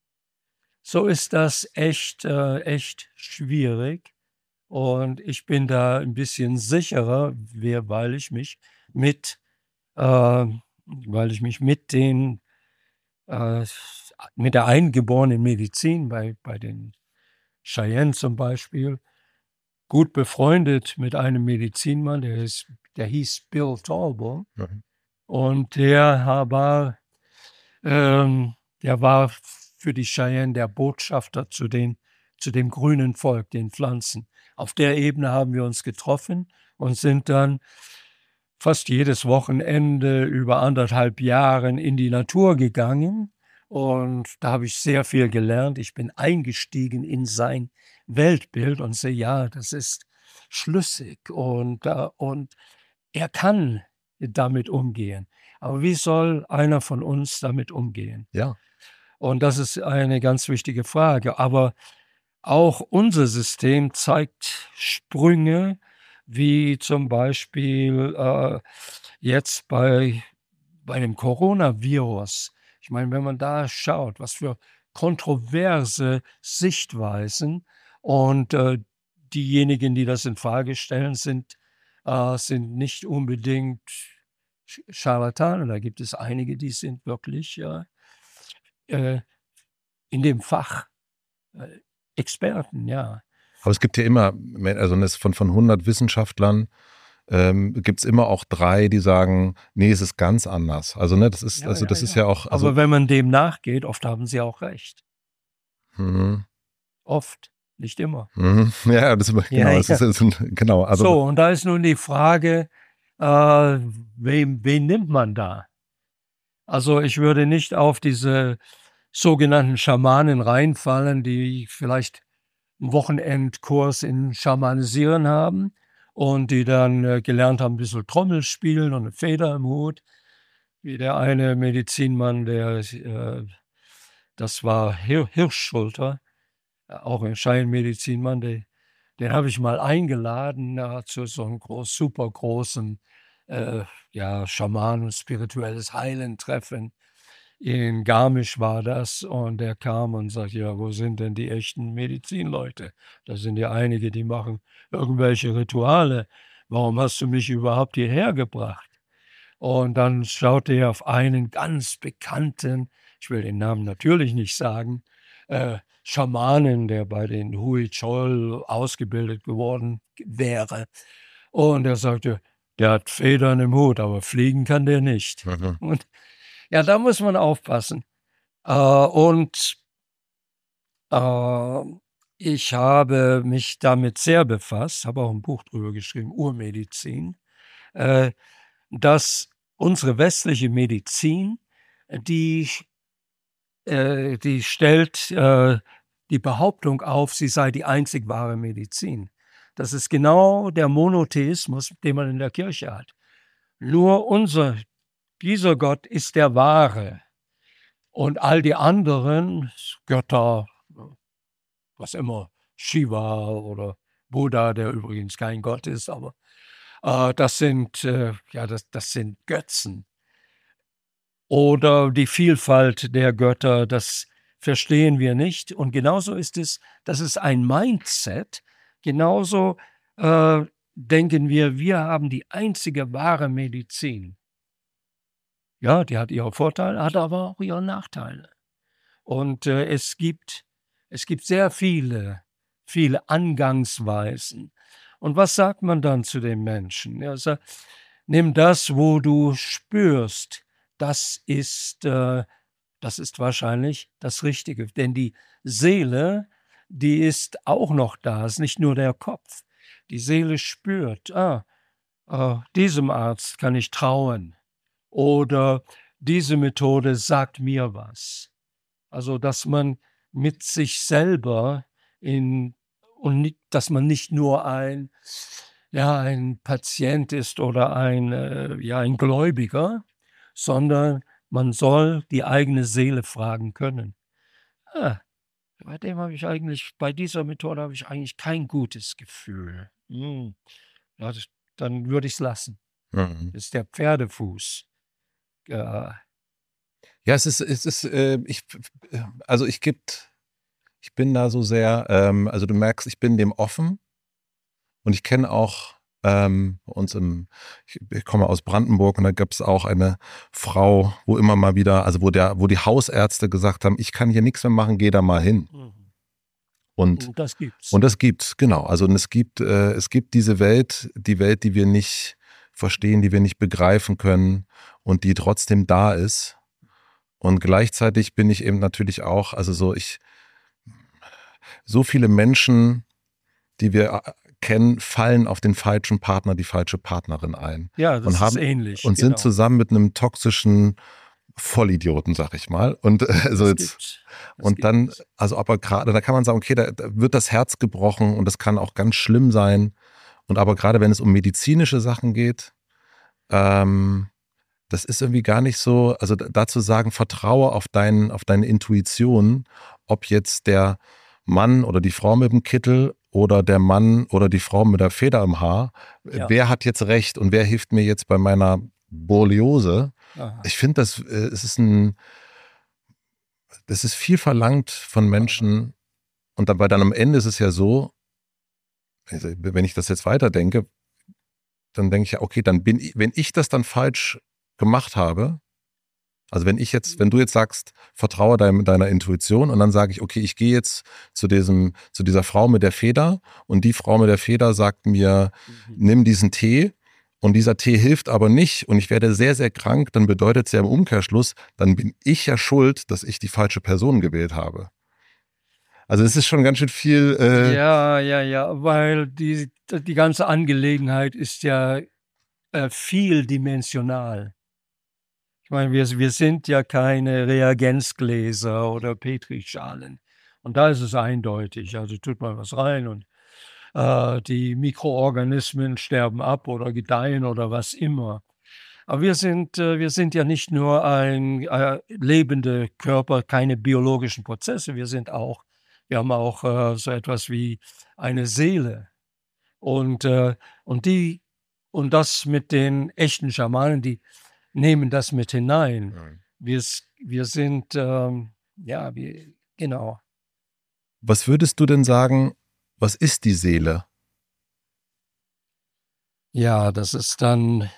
so ist das echt, äh, echt schwierig. Und ich bin da ein bisschen sicherer, wer- weil ich mich mit, äh, weil ich mich mit den, äh, mit der eingeborenen Medizin bei, bei den Cheyenne zum Beispiel, gut befreundet mit einem Medizinmann, der, ist, der hieß Bill Talbot. mhm. Und der war, ähm, der war für die Cheyenne der Botschafter zu, den, zu dem grünen Volk, den Pflanzen. Auf der Ebene haben wir uns getroffen und sind dann fast jedes Wochenende über anderthalb Jahren in die Natur gegangen. Und da habe ich sehr viel gelernt. Ich bin eingestiegen in sein Weltbild und sehe, ja, das ist schlüssig und, äh, und er kann damit umgehen. Aber wie soll einer von uns damit umgehen? Ja, Und das ist eine ganz wichtige Frage. Aber auch unser System zeigt Sprünge, wie zum Beispiel äh, jetzt bei, bei dem Coronavirus. Ich meine, wenn man da schaut, was für kontroverse Sichtweisen und äh, diejenigen, die das in Frage stellen, sind, äh, sind nicht unbedingt Sch- Scharlatane. Da gibt es einige, die sind wirklich äh, äh, in dem Fach äh, Experten, ja. aber es gibt ja immer, also das von, von hundert Wissenschaftlern ähm, gibt es immer auch drei, die sagen, nee, es ist ganz anders. Also ne, das ist, Ja, also ja, das ist ja ja. auch, also Aber wenn man dem nachgeht, oft haben sie auch recht. mhm, Oft, nicht immer. mhm, ja, das ist, Ja, genau, es ist, ja. es ist genau, also So, und da ist nun die Frage, äh, wem, wen nimmt man da? Also ich würde nicht auf diese sogenannten Schamanen reinfallen, die vielleicht einen Wochenendkurs in Schamanisieren haben und die dann äh, gelernt haben, ein bisschen Trommel spielen und eine Feder im Hut, wie der eine Medizinmann, der, äh, das war Hir Hirschschulter, auch ein Scheinmedizinmann, den, den habe ich mal eingeladen äh, zu so einem groß, super großen äh, ja, Schamanen, spirituelles Heilen-Treffen. In Garmisch war das und der kam und sagte, ja, wo sind denn die echten Medizinleute? Da sind ja einige, die machen irgendwelche Rituale. Warum hast du mich überhaupt hierher gebracht? Und dann schaute er auf einen ganz bekannten, ich will den Namen natürlich nicht sagen, äh, Schamanen, der bei den Hui Chol ausgebildet geworden wäre. Und er sagte, der hat Federn im Hut, aber fliegen kann der nicht. Mhm. Und ja, da muss man aufpassen. Äh, und äh, ich habe mich damit sehr befasst, habe auch ein Buch drüber geschrieben, Urmedizin, äh, dass unsere westliche Medizin, die, äh, die stellt äh, die Behauptung auf, sie sei die einzig wahre Medizin. Das ist genau der Monotheismus, den man in der Kirche hat. Nur unser, dieser Gott ist der wahre. Und all die anderen Götter, was immer, Shiva oder Buddha, der übrigens kein Gott ist, aber äh, das sind, äh, ja, das, das sind Götzen. Oder die Vielfalt der Götter, das verstehen wir nicht. Und genauso ist es, das ist ein Mindset. Genauso äh, denken wir, wir haben die einzige wahre Medizin. Ja, die hat ihre Vorteile, hat aber auch ihre Nachteile. Und äh, es gibt, es gibt sehr viele, viele Angangsweisen. Und was sagt man dann zu den Menschen? Er sagt, nimm das, wo du spürst, das ist, äh, das ist wahrscheinlich das Richtige. Denn die Seele, die ist auch noch da, ist nicht nur der Kopf. Die Seele spürt, ah, äh, diesem Arzt kann ich trauen. Oder diese Methode sagt mir was. Also, dass man mit sich selber in und nicht, dass man nicht nur ein, ja, ein Patient ist oder ein, äh, ja, ein Gläubiger, sondern man soll die eigene Seele fragen können. Ah, bei dem habe ich eigentlich, bei dieser Methode habe ich eigentlich kein gutes Gefühl. Hm, ja, das, dann würde ich es lassen. Mhm. Das ist der Pferdefuß. Ja, Ja, es ist, es ist, äh, ich, also ich gibt, ich bin da so sehr, ähm, also du merkst, ich bin dem offen und ich kenne auch ähm, bei uns im, ich, ich komme aus Brandenburg und da gab es auch eine Frau, wo immer mal wieder, also wo der, wo die Hausärzte gesagt haben, ich kann hier nichts mehr machen, geh da mal hin. mhm. Und Das gibt's. Und das gibt's, genau. Also und es gibt, äh, es gibt diese Welt, die Welt, die wir nicht verstehen, die wir nicht begreifen können und die trotzdem da ist. Und gleichzeitig bin ich eben natürlich auch, also so ich, so viele Menschen, die wir äh, kennen, fallen auf den falschen Partner, die falsche Partnerin ein. Ja, das und ist haben ähnlich, und genau. sind zusammen mit einem toxischen Vollidioten, sag ich mal. Und äh, also Das jetzt gibt's. Das und gibt dann, es. also aber gerade, da kann man sagen, okay, da, da wird das Herz gebrochen und das kann auch ganz schlimm sein. Und aber gerade wenn es um medizinische Sachen geht, ähm, das ist irgendwie gar nicht so, also da- dazu sagen, vertraue auf deinen, auf deine Intuition, ob jetzt der Mann oder die Frau mit dem Kittel oder der Mann oder die Frau mit der Feder im Haar, äh, Ja. wer hat jetzt recht und wer hilft mir jetzt bei meiner Borreliose? Aha. Ich finde, das, äh, es ist ein, das ist viel verlangt von Menschen. Und dann, weil dann am Ende ist es ja so, also wenn ich das jetzt weiterdenke, dann denke ich ja, okay, dann bin ich, wenn ich das dann falsch gemacht habe, also wenn ich jetzt, wenn du jetzt sagst, vertraue dein, deiner Intuition und dann sage ich, okay, ich gehe jetzt zu diesem, zu dieser Frau mit der Feder und die Frau mit der Feder sagt mir, Mhm. nimm diesen Tee und dieser Tee hilft aber nicht und ich werde sehr, sehr krank, dann bedeutet es ja im Umkehrschluss, dann bin ich ja schuld, dass ich die falsche Person gewählt habe. Also es ist schon ganz schön viel. Äh, Ja, ja, ja, weil die, die ganze Angelegenheit ist ja äh, vieldimensional. Ich meine, wir, wir sind ja keine Reagenzgläser oder Petrischalen. Und da ist es eindeutig. Also tut mal was rein und äh, die Mikroorganismen sterben ab oder gedeihen oder was immer. Aber wir sind, äh, wir sind ja nicht nur ein äh, lebender Körper, keine biologischen Prozesse. Wir sind auch Wir haben auch äh, so etwas wie eine Seele. Und, äh, und die, und das mit den echten Schamanen, die nehmen das mit hinein. Mhm. Wir, s- wir sind, ähm, ja, wir, genau. Was würdest du denn sagen, was ist die Seele? Ja, das ist dann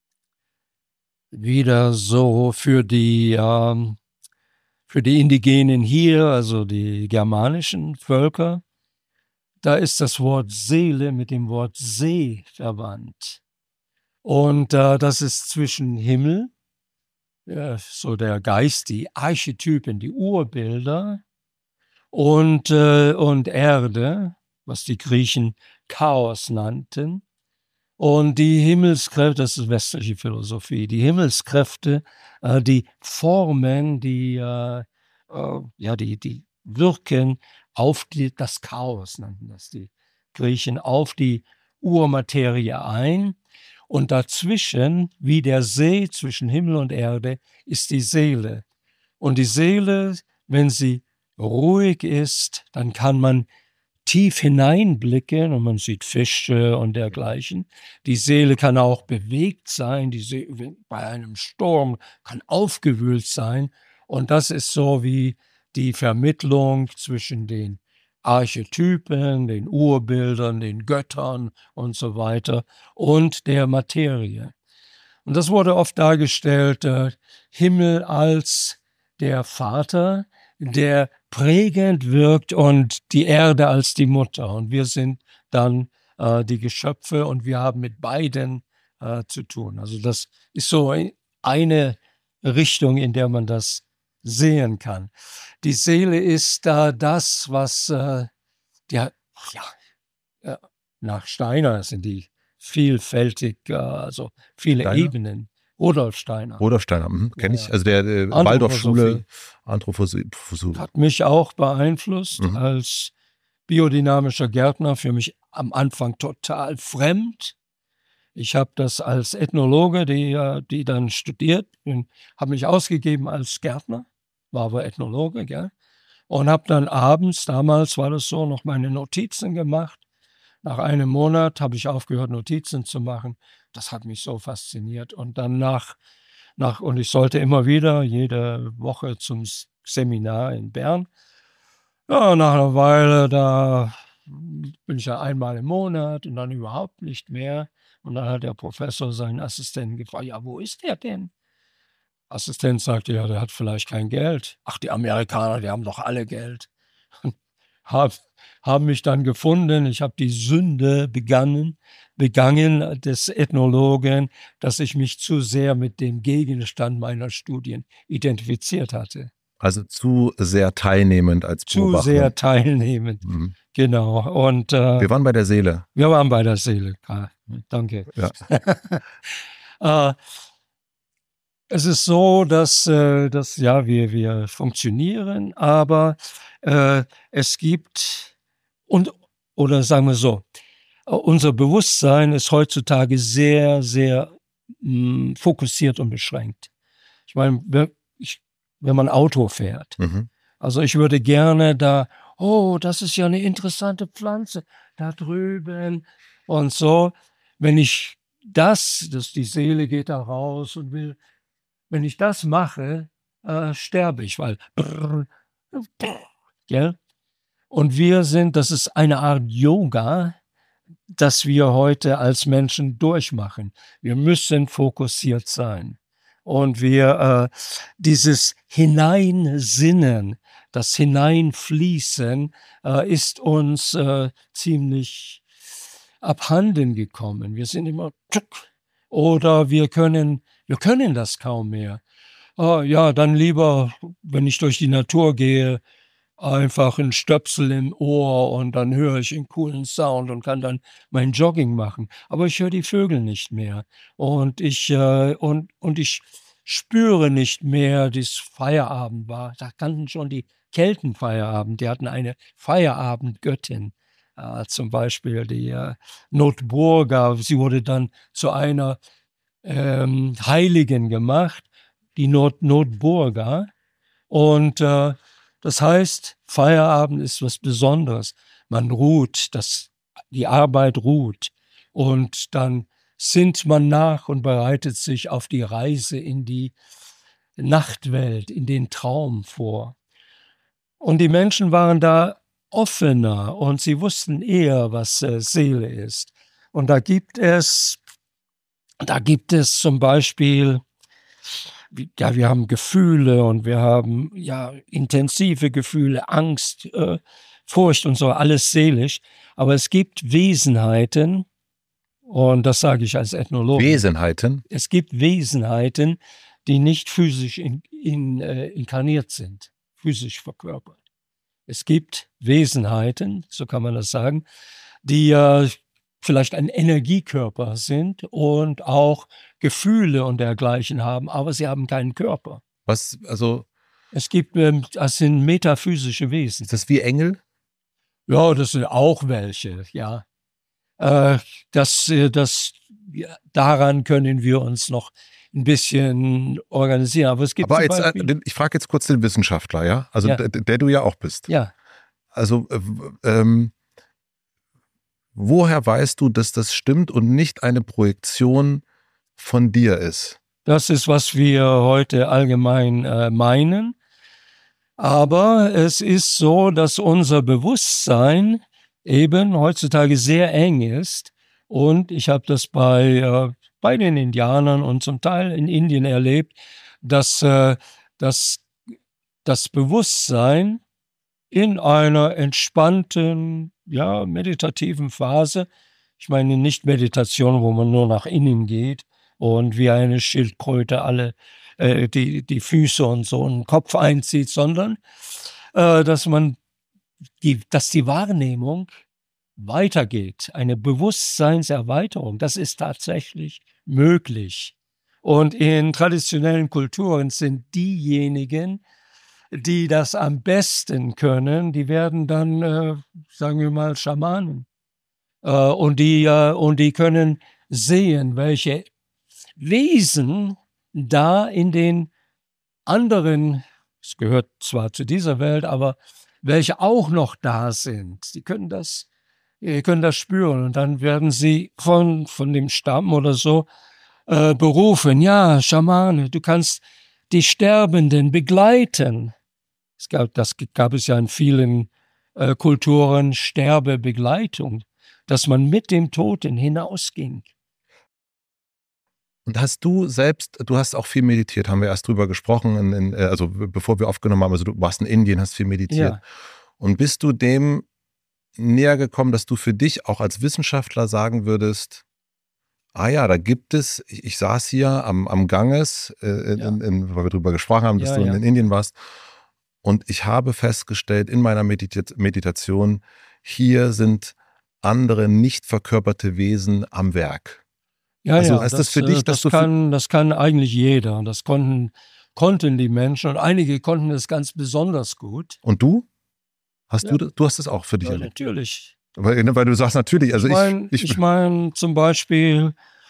wieder so für die, ähm, für die Indigenen hier, also die germanischen Völker, da ist das Wort Seele mit dem Wort See verwandt. Und äh, das ist zwischen Himmel, ja, so der Geist, die Archetypen, die Urbilder und, äh, und Erde, was die Griechen Chaos nannten. Und die Himmelskräfte, das ist westliche Philosophie, die Himmelskräfte, äh, die Formen, die, äh, äh, ja, die, die wirken auf die, das Chaos, nannten das die Griechen, auf die Urmaterie ein. Und dazwischen, wie der See zwischen Himmel und Erde, ist die Seele. Und die Seele, wenn sie ruhig ist, dann kann man tief hineinblicken und man sieht Fische und dergleichen. Die Seele kann auch bewegt sein, die Seele bei einem Sturm kann aufgewühlt sein. Und das ist so wie die Vermittlung zwischen den Archetypen, den Urbildern, den Göttern und so weiter und der Materie. Und das wurde oft dargestellt, äh, Himmel als der Vater, der prägend wirkt und die Erde als die Mutter. Und wir sind dann äh, die Geschöpfe und wir haben mit beiden äh, zu tun. Also das ist so eine Richtung, in der man das sehen kann. Die Seele ist da das, was äh, ja, ja, äh, nach Steiner sind die vielfältig, äh, also viele Steiner? Ebenen. Rudolf Steiner. Rudolf Steiner, mhm, Ja, kenne ich. ja. Also der äh, Anthroposophie. Waldorfschule, Anthroposophie. Hat mich auch beeinflusst Mhm. als biodynamischer Gärtner, für mich am Anfang total fremd. Ich habe das als Ethnologe, die, äh, die dann studiert, habe mich ausgegeben als Gärtner, war aber Ethnologe, gell? Und habe dann abends, damals war das so, noch meine Notizen gemacht. Nach einem Monat habe ich aufgehört, Notizen zu machen. Das hat mich so fasziniert. Und dann nach, nach und ich sollte immer wieder jede Woche zum S- Seminar in Bern. Ja, nach einer Weile, da bin ich ja einmal im Monat und dann überhaupt nicht mehr. Und dann hat der Professor seinen Assistenten gefragt, ja, wo ist der denn? Assistent sagte, ja, der hat vielleicht kein Geld. Ach, die Amerikaner, die haben doch alle Geld. Hab, haben mich dann gefunden. Ich habe die Sünde begangen, begangen des Ethnologen, dass ich mich zu sehr mit dem Gegenstand meiner Studien identifiziert hatte. Also zu sehr teilnehmend als Zu Beobachter. sehr teilnehmend. Mhm. Genau. Und äh, Wir waren bei der Seele. wir waren bei der Seele. Ah, danke. Ja. äh, es ist so, dass, äh, dass ja, wir, wir funktionieren, aber äh, es gibt, und, oder sagen wir so, äh, unser Bewusstsein ist heutzutage sehr, sehr mh, fokussiert und beschränkt. Ich meine, wenn, ich, wenn man Auto fährt, Mhm. also ich würde gerne da, oh, das ist ja eine interessante Pflanze, da drüben und so. Wenn ich das, dass die Seele geht da raus und will, wenn ich das mache, äh, sterbe ich, weil, brrr, brrr, gell? Und wir sind, das ist eine Art Yoga, das wir heute als Menschen durchmachen. Wir müssen fokussiert sein. Und wir, äh, dieses Hineinsinnen, das Hineinfließen, äh, ist uns äh, ziemlich abhanden gekommen. Wir sind immer tschuck, oder wir können, wir können das kaum mehr. Ah, ja, dann lieber, wenn ich durch die Natur gehe, einfach ein Stöpsel im Ohr und dann höre ich einen coolen Sound und kann dann mein Jogging machen. Aber ich höre die Vögel nicht mehr und ich, äh, und, und ich spüre nicht mehr, das Feierabend war. Da kannten schon die Kelten Feierabend. Die hatten eine Feierabendgöttin, äh, zum Beispiel die äh, Notburga. Sie wurde dann zu einer ähm, Heiligen gemacht, die Not Notburga. Und äh, Das heißt, Feierabend ist was Besonderes. Man ruht, das, die Arbeit ruht. Und dann sinnt man nach und bereitet sich auf die Reise in die Nachtwelt, in den Traum vor. Und die Menschen waren da offener und sie wussten eher, was äh, Seele ist. Und da gibt es, da gibt es zum Beispiel, ja, wir haben Gefühle und wir haben ja intensive Gefühle, Angst, äh, Furcht und so, alles seelisch. Aber es gibt Wesenheiten, und das sage ich als Ethnologe. Wesenheiten? Es gibt Wesenheiten, die nicht physisch in, in, äh, inkarniert sind, physisch verkörpert. Es gibt Wesenheiten, so kann man das sagen, die äh, vielleicht ein Energiekörper sind und auch Gefühle und dergleichen haben, aber sie haben keinen Körper. Was, also. Es gibt, ähm, das sind metaphysische Wesen. Ist das wie Engel? Ja, das sind auch welche, ja. Äh, das, das, ja, daran können wir uns noch ein bisschen organisieren. Aber es gibt Aber zum jetzt, Beispiel, ich frage jetzt kurz den Wissenschaftler, ja? Also ja. Der, der du ja auch bist. Ja. Also äh, ähm, woher weißt du, dass das stimmt und nicht eine Projektion von dir ist? Das ist, was wir heute allgemein äh, meinen. Aber es ist so, dass unser Bewusstsein eben heutzutage sehr eng ist. Und ich habe das bei, äh, bei den Indianern und zum Teil in Indien erlebt, dass, äh, dass das Bewusstsein in einer entspannten, ja, meditativen Phase, ich meine nicht Meditation, wo man nur nach innen geht und wie eine Schildkröte alle äh, die, die Füße und so einen Kopf einzieht, sondern äh, dass man die, dass die Wahrnehmung weitergeht, eine Bewusstseinserweiterung, das ist tatsächlich möglich. Und in traditionellen Kulturen sind diejenigen, die das am besten können, die werden dann, äh, sagen wir mal, Schamanen. Äh, und, die, äh, und die können sehen, welche Wesen da in den anderen, es gehört zwar zu dieser Welt, aber welche auch noch da sind. Sie können das, die können das spüren und dann werden sie von, von dem Stamm oder so äh, berufen. Ja, Schamane, du kannst die Sterbenden begleiten. Es gab, das gab es ja in vielen äh, Kulturen, Sterbebegleitung, dass man mit dem Toten hinausging. Und hast du selbst, du hast auch viel meditiert, haben wir erst drüber gesprochen, in, in, also bevor wir aufgenommen haben, also du warst in Indien, hast viel meditiert. Ja. Und bist du dem näher gekommen, dass du für dich auch als Wissenschaftler sagen würdest, ah ja, da gibt es, ich, ich saß hier am, am Ganges, äh, in, Ja. in, in, weil wir drüber gesprochen haben, dass Ja, du ja. in Indien warst. Und ich habe festgestellt in meiner Medita- Meditation, hier sind andere nicht verkörperte Wesen am Werk. Ja, Also ja, heißt das, das für dich, äh, dass das du für- kann, das kann eigentlich jeder. Und das konnten, konnten die Menschen und einige konnten es ganz besonders gut. Und du? Hast Ja. du, das- du hast es auch für dich Ja, erlebt? natürlich. Weil, weil du sagst natürlich, also ich ich, meine, ich, ich mein, zum Beispiel,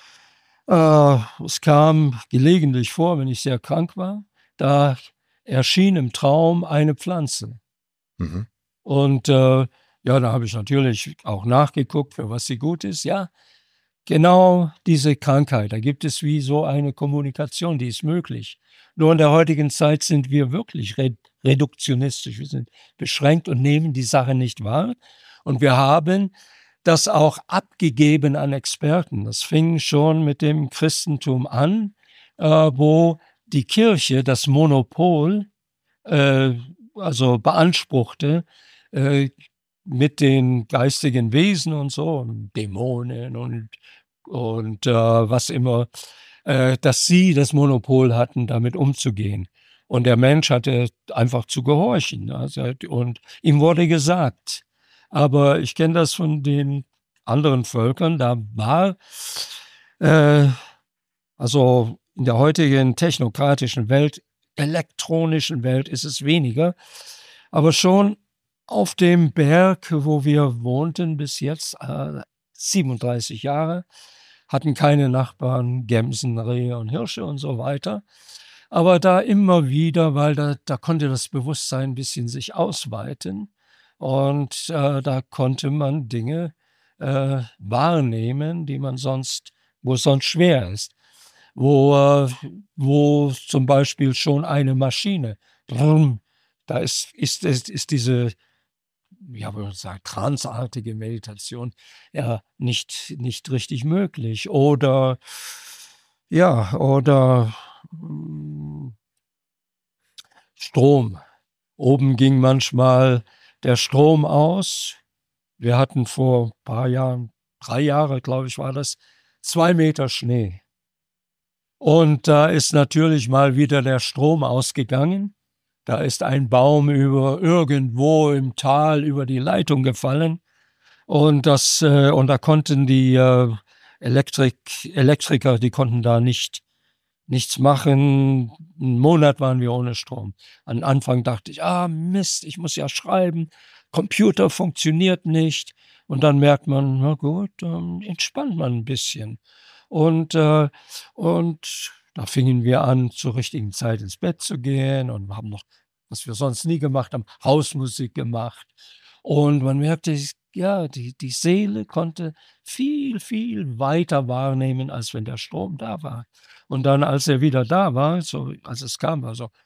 äh, es kam gelegentlich vor, wenn ich sehr krank war, da erschien im Traum eine Pflanze. Mhm. Und äh, ja, da habe ich natürlich auch nachgeguckt, für was sie gut ist. Ja, genau diese Krankheit, da gibt es wie so eine Kommunikation, die ist möglich. Nur in der heutigen Zeit sind wir wirklich red reduktionistisch, wir sind beschränkt und nehmen die Sache nicht wahr. Und wir haben das auch abgegeben an Experten. Das fing schon mit dem Christentum an, äh, wo die Kirche das Monopol äh, also beanspruchte, äh, mit den geistigen Wesen und so, und Dämonen und, und äh, was immer, äh, dass sie das Monopol hatten, damit umzugehen. Und der Mensch hatte einfach zu gehorchen. Also, und ihm wurde gesagt. Aber ich kenne das von den anderen Völkern, da war, äh, also in der heutigen technokratischen Welt, elektronischen Welt ist es weniger, aber schon auf dem Berg, wo wir wohnten bis jetzt, äh, siebenunddreißig Jahre, hatten keine Nachbarn, Gämsen, Rehe und Hirsche und so weiter. Aber da immer wieder, weil da, da konnte das Bewusstsein ein bisschen sich ausweiten und äh, da konnte man Dinge äh, wahrnehmen, die man sonst, wo es sonst schwer ist. Wo, äh, wo zum Beispiel schon eine Maschine, brumm, da ist, ist, ist, ist diese, ja, würde ich sagen, transartige Meditation ja nicht, nicht richtig möglich. Oder, ja, oder mm, Strom. Oben ging manchmal der Strom aus. Wir hatten vor ein paar Jahren, drei Jahre, glaube ich, war das, zwei Meter Schnee. Und da ist natürlich mal wieder der Strom ausgegangen. Da ist ein Baum über irgendwo im Tal über die Leitung gefallen. Und das, äh, und da konnten die äh, Elektrik, Elektriker, die konnten da nicht nichts machen. Einen Monat waren wir ohne Strom. Am Anfang dachte ich, ah Mist, ich muss ja schreiben. Computer funktioniert nicht. Und dann merkt man, na gut, dann entspannt man ein bisschen. Und, äh, und da fingen wir an, zur richtigen Zeit ins Bett zu gehen und haben noch, was wir sonst nie gemacht haben, Hausmusik gemacht. Und man merkte, ja, die, die Seele konnte viel, viel weiter wahrnehmen, als wenn der Strom da war. Und dann, als er wieder da war, so, als es kam, war so,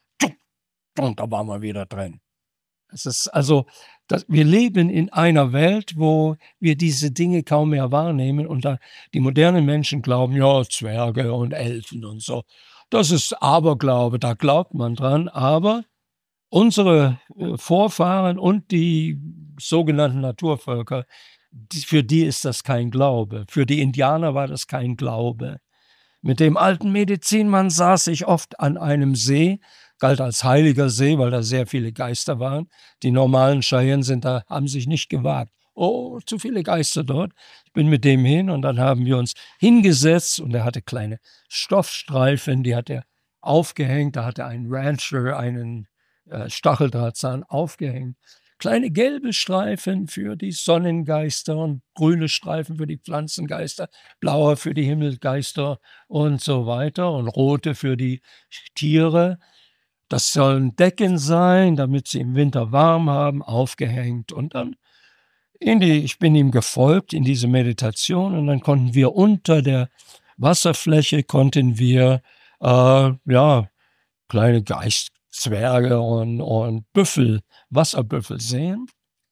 und da waren wir wieder drin. Es ist also, das, wir leben in einer Welt, wo wir diese Dinge kaum mehr wahrnehmen und da die modernen Menschen glauben, ja, Zwerge und Elfen und so. Das ist Aberglaube, da glaubt man dran, aber unsere äh, Vorfahren und die sogenannten Naturvölker, die, für die ist das kein Glaube. Für die Indianer war das kein Glaube. Mit dem alten Medizinmann saß ich oft an einem See, galt als heiliger See, weil da sehr viele Geister waren. Die normalen Cheyenne sind da, haben sich nicht gewagt. Oh, zu viele Geister dort. Ich bin mit dem hin und dann haben wir uns hingesetzt und er hatte kleine Stoffstreifen, die hat er aufgehängt. Da hatte ein Rancher einen äh, Stacheldrahtzahn aufgehängt. Kleine gelbe Streifen für die Sonnengeister und grüne Streifen für die Pflanzengeister, blaue für die Himmelgeister und so weiter und rote für die Tiere. Das sollen Decken sein, damit sie im Winter warm haben, aufgehängt. Und dann in die, ich bin ihm gefolgt in diese Meditation und dann konnten wir unter der Wasserfläche, konnten wir, äh, ja, kleine Geistzwerge und, und Büffel, Wasserbüffel sehen.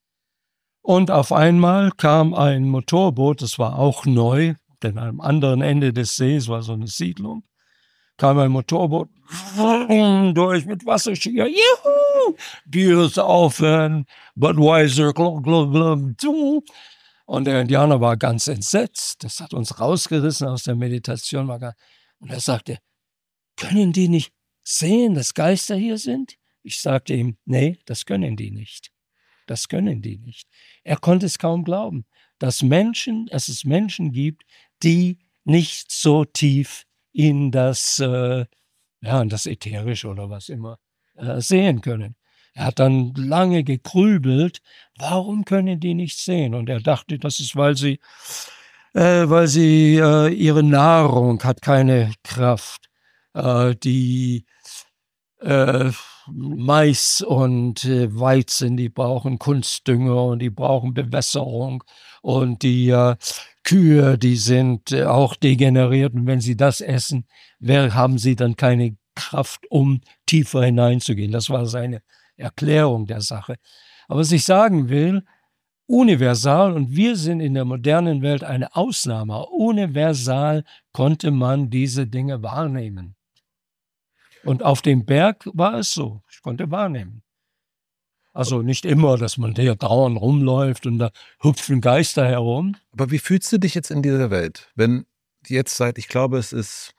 Und auf einmal kam ein Motorboot, das war auch neu, denn am anderen Ende des Sees war so eine Siedlung, kam ein Motorboot durch mit Wasserskier. Juhu! Bier aufhören, Budweiser, glub, glub, glub. Und der Indianer war ganz entsetzt. Das hat uns rausgerissen aus der Meditation. Und er sagte, können die nicht sehen, dass Geister hier sind? Ich sagte ihm, nee, das können die nicht. Das können die nicht. Er konnte es kaum glauben, dass Menschen, dass es Menschen gibt, die nicht so tief in das, äh, ja, in das Ätherische oder was immer äh, sehen können. Er hat dann lange gegrübelt, warum können die nicht sehen? Und er dachte, das ist, weil sie, äh, weil sie äh, ihre Nahrung hat keine Kraft. Äh, die äh, Mais und äh, Weizen, die brauchen Kunstdünger und die brauchen Bewässerung und die äh, Kühe, die sind äh, auch degeneriert und wenn sie das essen, wer, haben sie dann keine Kraft, um tiefer hineinzugehen. Das war seine Erklärung der Sache. Aber was ich sagen will, universal, und wir sind in der modernen Welt eine Ausnahme, universal konnte man diese Dinge wahrnehmen. Und auf dem Berg war es so, ich konnte wahrnehmen. Also nicht immer, dass man da dauernd rumläuft und da hüpfen Geister herum. Aber wie fühlst du dich jetzt in dieser Welt, wenn jetzt seit, ich glaube, es ist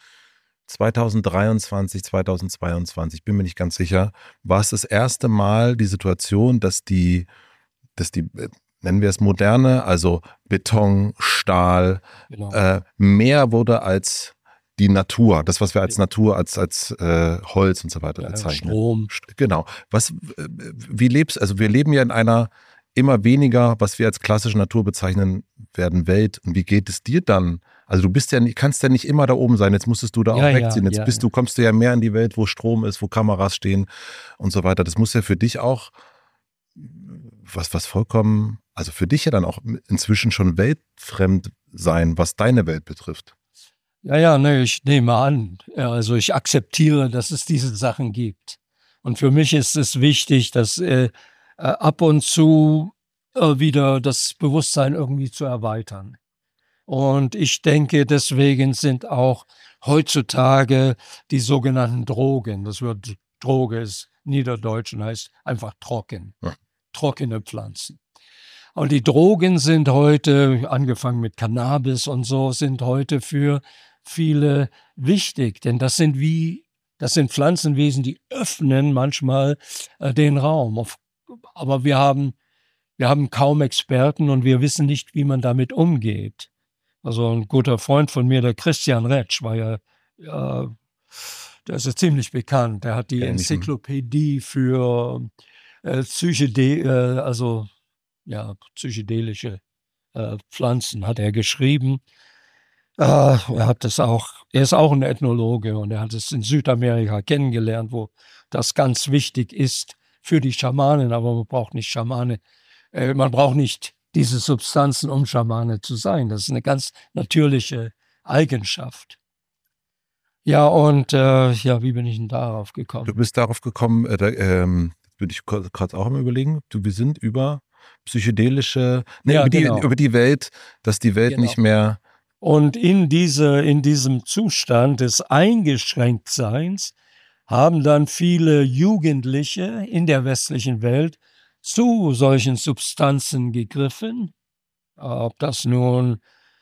zweitausenddreiundzwanzig, zweitausendzweiundzwanzig, bin mir nicht ganz sicher, war es das erste Mal die Situation, dass die, dass die, nennen wir es moderne, also Beton, Stahl, Genau. äh, mehr wurde als die Natur, das, was wir als Natur, als, als äh, Holz und so weiter Ja, bezeichnen. Strom. Genau. Was, äh, wie lebst, also wir leben ja in einer, immer weniger, was wir als klassische Natur bezeichnen, werden Welt. Und wie geht es dir dann? Also du bist ja nicht, kannst ja nicht immer da oben sein, jetzt musstest du da Ja, auch ja, wegziehen. Jetzt ja, bist ja. du, kommst du ja mehr in die Welt, wo Strom ist, wo Kameras stehen und so weiter. Das muss ja für dich auch was, was vollkommen, also für dich ja dann auch inzwischen schon weltfremd sein, was deine Welt betrifft. Ja, ja, ne, ich nehme an. Ja, also ich akzeptiere, dass es diese Sachen gibt. Und für mich ist es wichtig, dass äh, äh, ab und zu äh, wieder das Bewusstsein irgendwie zu erweitern. Und ich denke, deswegen sind auch heutzutage die sogenannten Drogen, das Wort Droge ist Niederdeutsch und heißt einfach trocken, Ja. trockene Pflanzen. Und die Drogen sind heute, angefangen mit Cannabis und so, sind heute für viele wichtig, denn das sind wie, das sind Pflanzenwesen, die öffnen manchmal äh, den Raum. Auf, aber wir haben, wir haben kaum Experten und wir wissen nicht, wie man damit umgeht. Also ein guter Freund von mir, der Christian Retsch, war ja, äh, der ist ja ziemlich bekannt. Der hat die Ja, nicht mehr. Enzyklopädie für äh, Psychede, äh, also ja, psychedelische äh, Pflanzen hat er geschrieben. Äh, er hat das auch, er ist auch ein Ethnologe und er hat es in Südamerika kennengelernt, wo das ganz wichtig ist für die Schamanen, aber man braucht nicht Schamane, äh, man braucht nicht diese Substanzen, um Schamane zu sein. Das ist eine ganz natürliche Eigenschaft. Ja, und äh, ja, wie bin ich denn darauf Du gekommen? bist darauf gekommen, äh, da, ähm, würde ich gerade auch mal überlegen, du, wir sind über psychedelische, ne, Ja, über, die, genau. über die Welt, dass die Welt Genau. nicht mehr. Und in, diese, in diesem Zustand des Eingeschränktseins haben dann viele Jugendliche in der westlichen Welt zu solchen Substanzen gegriffen, ob das nun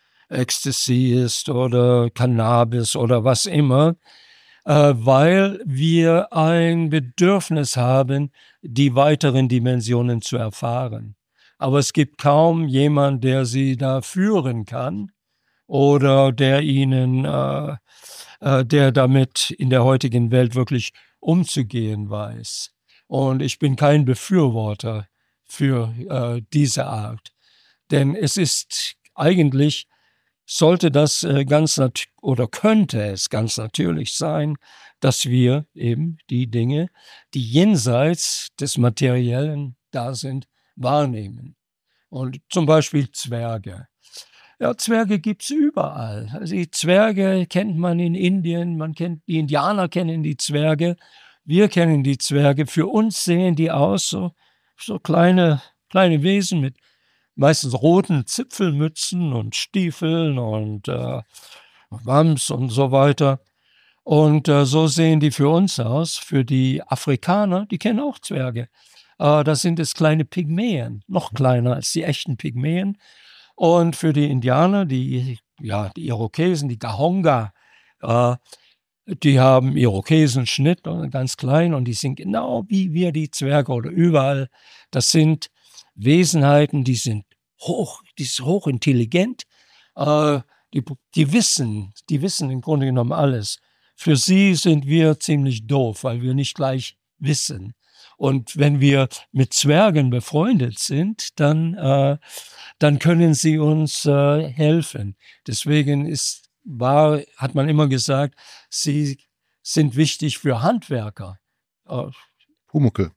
Ecstasy ist oder Cannabis oder was immer, äh, weil wir ein Bedürfnis haben, die weiteren Dimensionen zu erfahren. Aber es gibt kaum jemand, der sie da führen kann oder der ihnen, äh, äh, der damit in der heutigen Welt wirklich umzugehen weiß. Und ich bin kein Befürworter für äh, diese Art. Denn es ist eigentlich, sollte das äh, ganz nat- oder könnte es ganz natürlich sein, dass wir eben die Dinge, die jenseits des Materiellen da sind, wahrnehmen. Und zum Beispiel Zwerge. Ja, Zwerge gibt's überall. Also die Zwerge kennt man in Indien, man kennt, die Indianer kennen die Zwerge, wir kennen die Zwerge. Für uns sehen die aus so, so kleine, kleine Wesen mit meistens roten Zipfelmützen und Stiefeln und äh, Wams und so weiter. Und äh, so sehen die für uns aus. Für die Afrikaner, die kennen auch Zwerge. Äh, das sind es kleine Pygmäen, noch kleiner als die echten Pygmäen. Und für die Indianer, die, ja, die Irokesen, die Gahonga, äh, die haben Irokesenschnitt und ganz klein und die sind genau wie wir die Zwerge oder überall. Das sind Wesenheiten, die sind hoch, die sind hochintelligent, äh, die, die wissen, die wissen im Grunde genommen alles. Für sie sind wir ziemlich doof, weil wir nicht gleich wissen. Und wenn wir mit Zwergen befreundet sind, dann, äh, dann können sie uns äh, helfen. Deswegen ist, war, hat man immer gesagt, sie sind wichtig für Handwerker. Äh, Pumuckl.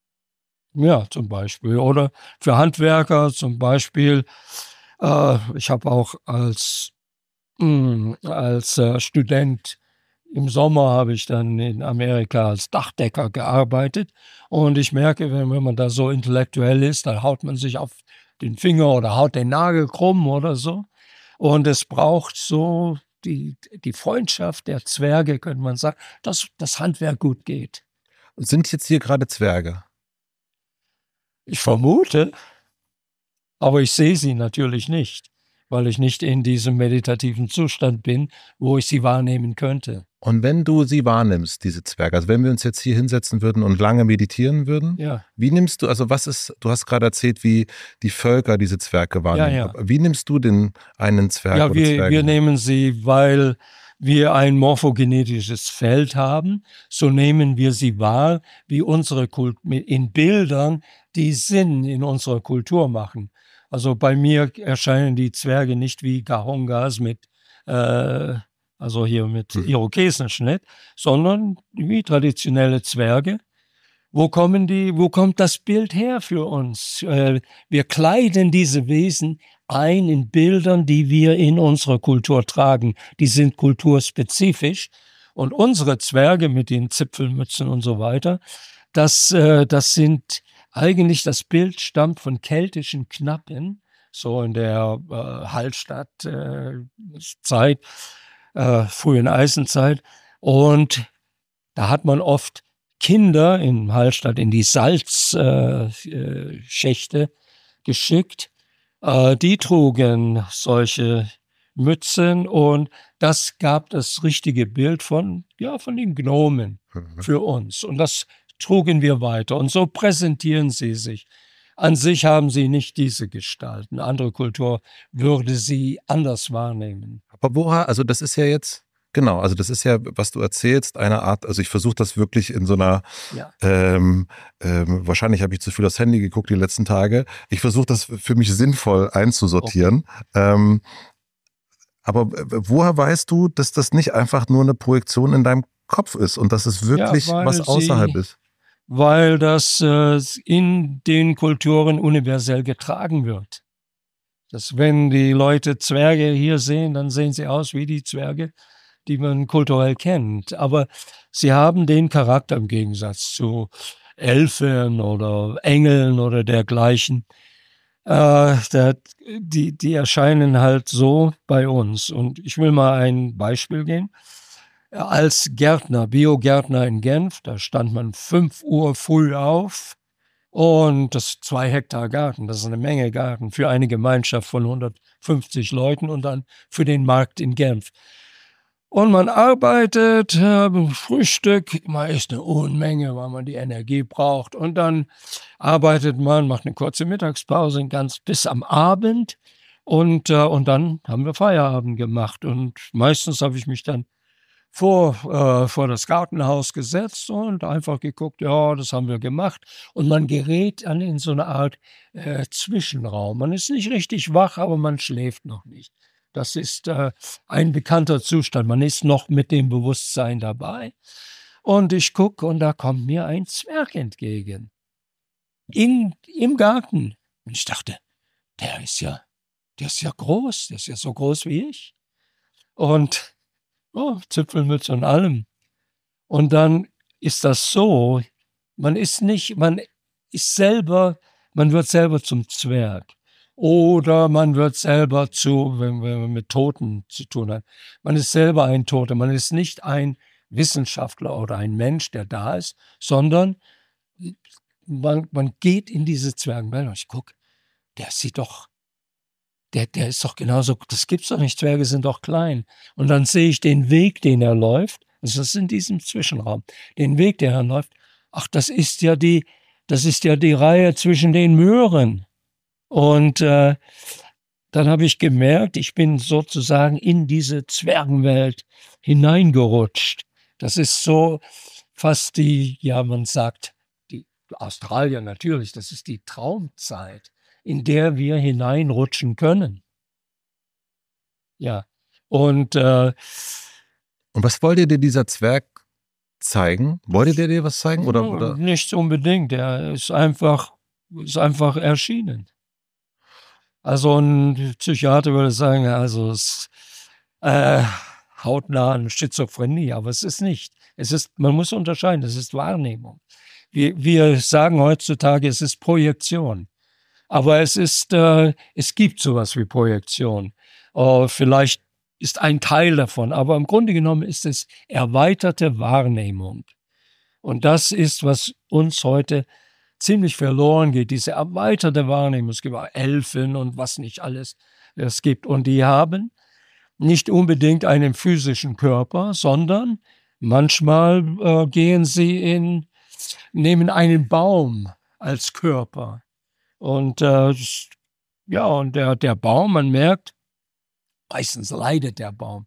ja, zum Beispiel. Oder für Handwerker zum Beispiel. Äh, ich habe auch als, mh, als äh, Student im Sommer habe ich dann in Amerika als Dachdecker gearbeitet und ich merke, wenn, wenn man da so intellektuell ist, dann haut man sich auf den Finger oder haut den Nagel krumm oder so. Und es braucht so die, die Freundschaft der Zwerge, könnte man sagen, dass das Handwerk gut geht. Sind jetzt hier gerade Zwerge? Ich vermute, aber ich sehe sie natürlich nicht, weil ich nicht in diesem meditativen Zustand bin, wo ich sie wahrnehmen könnte. Und wenn du sie wahrnimmst, diese Zwerge, also wenn wir uns jetzt hier hinsetzen würden und lange meditieren würden, Ja. wie nimmst du, also was ist, du hast gerade erzählt, wie die Völker diese Zwerge wahrnehmen. Ja, ja. Wie nimmst du den einen Zwerg Ja, oder wir, Zwerge? wir nehmen sie, weil wir ein morphogenetisches Feld haben, so nehmen wir sie wahr, wie unsere Kult in Bildern, die Sinn in unserer Kultur machen. Also bei mir erscheinen die Zwerge nicht wie Gahongas mit, äh, also hier mit Hm. Irokesenschnitt, sondern wie traditionelle Zwerge. Wo kommen die, wo kommt das Bild her für uns? Äh, wir kleiden diese Wesen ein in Bildern, die wir in unserer Kultur tragen. Die sind kulturspezifisch. Und unsere Zwerge mit den Zipfelmützen und so weiter, das, äh, das sind eigentlich, das Bild stammt von keltischen Knappen, so in der äh, Hallstattzeit, äh, frühen Eisenzeit. Und da hat man oft Kinder in Hallstatt in die Salzschächte äh, geschickt. Äh, die trugen solche Mützen und das gab das richtige Bild von, ja, von den Gnomen Mhm. für uns. Und das trugen wir weiter. Und so präsentieren sie sich. An sich haben sie nicht diese Gestalt. Eine andere Kultur würde sie anders wahrnehmen. Aber woher, also das ist ja jetzt, genau, also das ist ja, was du erzählst, eine Art, also ich versuche das wirklich in so einer, Ja. ähm, ähm, wahrscheinlich habe ich zu viel aufs Handy geguckt die letzten Tage, ich versuche das für mich sinnvoll einzusortieren. Okay. Ähm, aber woher weißt du, dass das nicht einfach nur eine Projektion in deinem Kopf ist und dass es wirklich Ja, was außerhalb sie, ist? Weil das äh, in den Kulturen universell getragen wird. Dass wenn die Leute Zwerge hier sehen, dann sehen sie aus wie die Zwerge, die man kulturell kennt. Aber sie haben den Charakter im Gegensatz zu Elfen oder Engeln oder dergleichen. Äh, der, die, die erscheinen halt so bei uns. Und ich will mal ein Beispiel geben. Als Gärtner, Biogärtner in Genf, da stand man fünf Uhr früh auf und das ist zwei Hektar Garten, das ist eine Menge Garten für eine Gemeinschaft von hundertfünfzig Leuten und dann für den Markt in Genf. Und man arbeitet, äh, Frühstück, man isst eine Unmenge, weil man die Energie braucht. Und dann arbeitet man, macht eine kurze Mittagspause, ganz bis am Abend. Und, äh, und dann haben wir Feierabend gemacht. Und meistens habe ich mich dann vor, äh, vor das Gartenhaus gesetzt und einfach geguckt, ja, das haben wir gemacht. Und man gerät dann in so eine Art äh, Zwischenraum. Man ist nicht richtig wach, aber man schläft noch nicht. Das ist äh, ein bekannter Zustand. Man ist noch mit dem Bewusstsein dabei. Und ich gucke und da kommt mir ein Zwerg entgegen. In, im Garten. Und ich dachte, der ist ja, der ist ja groß. Der ist ja so groß wie ich. Und oh, Zipfelmütze und allem. Und dann ist das so, man ist nicht, man ist selber, man wird selber zum Zwerg. Oder man wird selber zu, wenn, wenn man mit Toten zu tun hat, man ist selber ein Toter. Man ist nicht ein Wissenschaftler oder ein Mensch, der da ist, sondern man, man geht in diese Zwergenwelt und ich gucke, der sieht doch, der, der ist doch genauso, das gibt's doch nicht, Zwerge sind doch klein. Und dann sehe ich den Weg, den er läuft, also das ist in diesem Zwischenraum, den Weg, den er läuft, ach, das ist ja die, das ist ja die Reihe zwischen den Möhren. Und äh, dann habe ich gemerkt, ich bin sozusagen in diese Zwergenwelt hineingerutscht. Das ist so fast die, ja, man sagt, die Australier natürlich, das ist die Traumzeit, in der wir hineinrutschen können. Ja, und äh, Und was wollte dir dieser Zwerg zeigen? Wollte der dir was zeigen? Oder, oder? Nicht unbedingt, er ist einfach, ist einfach erschienen. Also ein Psychiater würde sagen, also es äh, hautnah an Schizophrenie, aber es ist nicht. Es ist, man muss unterscheiden, es ist Wahrnehmung. Wir, wir sagen heutzutage, es ist Projektion. Aber es ist, äh, es gibt sowas wie Projektion. Äh, vielleicht ist ein Teil davon, aber im Grunde genommen ist es erweiterte Wahrnehmung. Und das ist, was uns heute ziemlich verloren geht, diese erweiterte Wahrnehmung. Es gibt auch Elfen und was nicht alles es gibt. Und die haben nicht unbedingt einen physischen Körper, sondern manchmal äh, gehen sie in, nehmen einen Baum als Körper. Und äh, ja, und der, der Baum, man merkt, meistens leidet der Baum.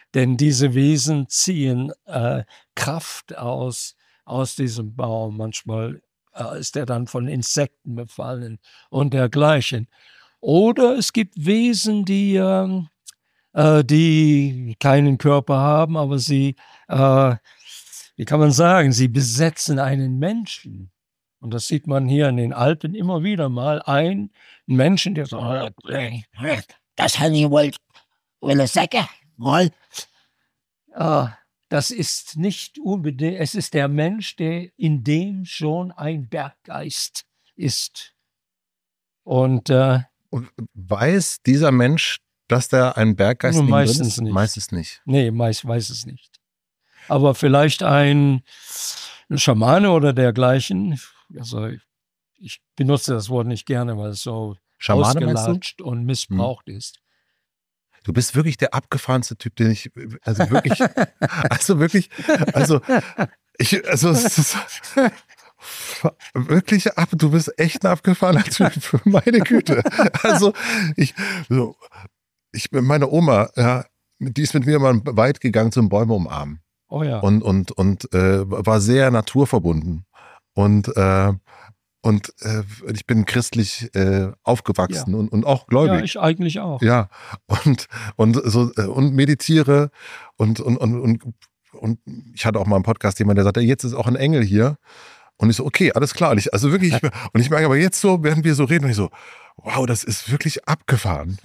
Denn diese Wesen ziehen äh, Kraft aus, aus diesem Baum. Manchmal äh, ist er dann von Insekten befallen und dergleichen. Oder es gibt Wesen, die, ähm, äh, die keinen Körper haben, aber sie, äh, wie kann man sagen, sie besetzen einen Menschen. Und das sieht man hier in den Alpen immer wieder mal. Ein Menschen, der so, Das habe ich wohl, wohl sagen, wohl. äh, das ist nicht unbedingt, es ist der Mensch, der in dem schon ein Berggeist ist. Und äh, Und weiß dieser Mensch, dass da ein Berggeist in ihm drin meistens ist? nicht. Meistens nicht. Nee, meist weiß es nicht. Aber vielleicht ein, ein Schamane oder dergleichen. Also ich benutze das Wort nicht gerne, weil es so Schamane meinst du? ausgelatscht und missbraucht ist. Du bist wirklich der abgefahrenste Typ, den ich, also wirklich, also wirklich, also ich, also es ist wirklich ab, du bist echt ein abgefahrener Typ, meine Güte. Also ich, so, ich bin meine Oma, ja, die ist mit mir mal weit gegangen zum Bäume umarmen. Oh ja. Und, und, und äh, war sehr naturverbunden. Und, äh, und äh, ich bin christlich äh, aufgewachsen Ja. und, und auch gläubig. Ja, ich eigentlich auch. Ja, und, und, so, äh, und meditiere und, und, und, und, und ich hatte auch mal einen Podcast, jemand, der sagte, jetzt ist auch ein Engel hier. Und ich so, okay, alles klar. Und ich, also wirklich, ich, und ich merke aber jetzt so, während wir so reden, und ich so, wow, das ist wirklich abgefahren.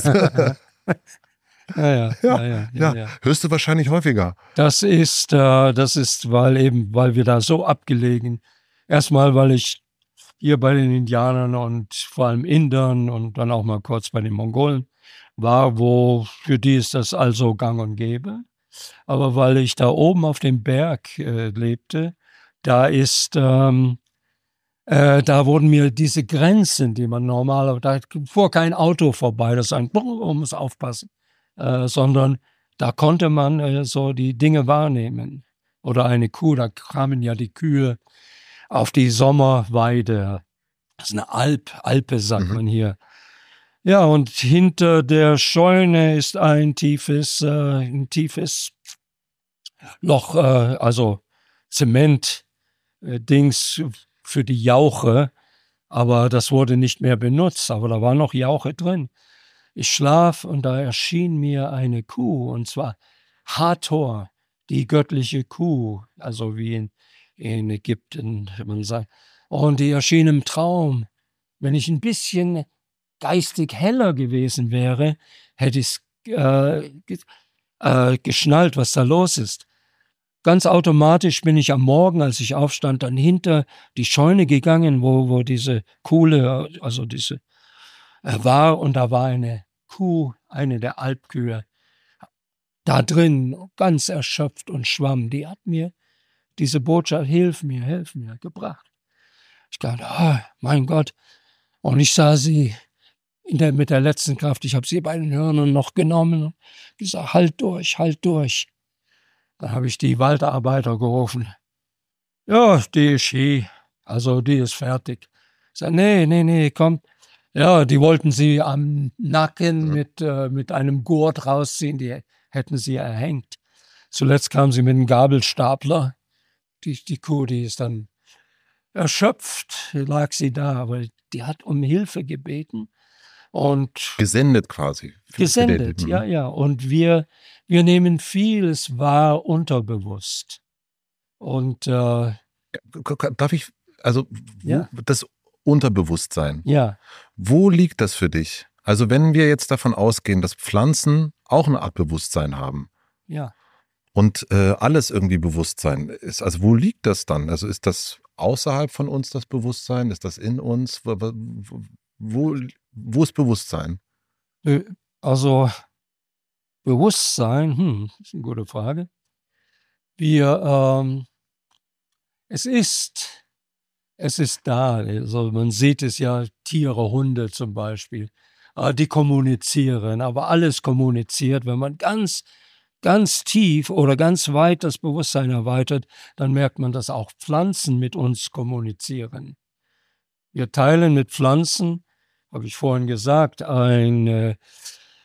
Ja, ja, ja, ja, ja, ja. Hörst du wahrscheinlich häufiger. Das ist, äh, das ist, weil eben, weil wir da so abgelegen. Erstmal, weil ich hier bei den Indianern und vor allem Indern und dann auch mal kurz bei den Mongolen war, wo für die ist das also gang und gäbe. Aber weil ich da oben auf dem Berg äh, lebte, da ist, ähm, äh, da wurden mir diese Grenzen, die man normal, da fuhr kein Auto vorbei, das ist ein, man muss aufpassen, äh, sondern da konnte man äh, so die Dinge wahrnehmen. Oder eine Kuh, da kamen ja die Kühe auf die Sommerweide. Das ist eine Alp, Alpe, sagt Mhm. man hier. Ja, und hinter der Scheune ist ein tiefes, äh, ein tiefes Loch, äh, also Zement, äh, Dings für die Jauche, aber das wurde nicht mehr benutzt, aber da war noch Jauche drin. Ich schlaf und da erschien mir eine Kuh, und zwar Hathor, die göttliche Kuh, also wie in, in Ägypten, wenn man sagt. Und die erschien im Traum. Wenn ich ein bisschen geistig heller gewesen wäre, hätte ich äh, ge äh, geschnallt, was da los ist. Ganz automatisch bin ich am Morgen, als ich aufstand, dann hinter die Scheune gegangen, wo, wo diese Kuhle, also diese äh, war, und da war eine Kuh, eine der Alpkühe, da drin, ganz erschöpft und schwamm. Die hat mir diese Botschaft, hilf mir, hilf mir, gebracht. Ich dachte, oh, mein Gott. Und ich sah sie in der, mit der letzten Kraft, ich habe sie bei den Hörnern noch genommen und gesagt, halt durch, halt durch. Dann habe ich die Waldarbeiter gerufen. Ja, die ist hier, also die ist fertig. Ich sage, nee, nee, nee, komm. Ja, die wollten sie am Nacken mit, äh, mit einem Gurt rausziehen, die hätten sie erhängt. Zuletzt kam sie mit einem Gabelstapler. Die, die Kuh, die ist dann erschöpft, lag sie da, aber die hat um Hilfe gebeten und Gesendet quasi. Für- gesendet, für den- ja, ja. Und wir, wir nehmen vieles wahr unterbewusst. Und äh, Darf ich, also wo, Ja. das Unterbewusstsein, ja, wo liegt das für dich? Also wenn wir jetzt davon ausgehen, dass Pflanzen auch eine Art Bewusstsein haben ja. und äh, alles irgendwie Bewusstsein ist, also wo liegt das dann? Also ist das außerhalb von uns das Bewusstsein? Ist das in uns? Wo, wo, wo, wo ist Bewusstsein? Äh, Also Bewusstsein, hm, ist eine gute Frage. Wir, ähm, es ist, es ist da. Also man sieht es ja, Tiere, Hunde zum Beispiel, äh, die kommunizieren, aber alles kommuniziert. Wenn man ganz, ganz tief oder ganz weit das Bewusstsein erweitert, dann merkt man, dass auch Pflanzen mit uns kommunizieren. Wir teilen mit Pflanzen, habe ich vorhin gesagt, ein, äh,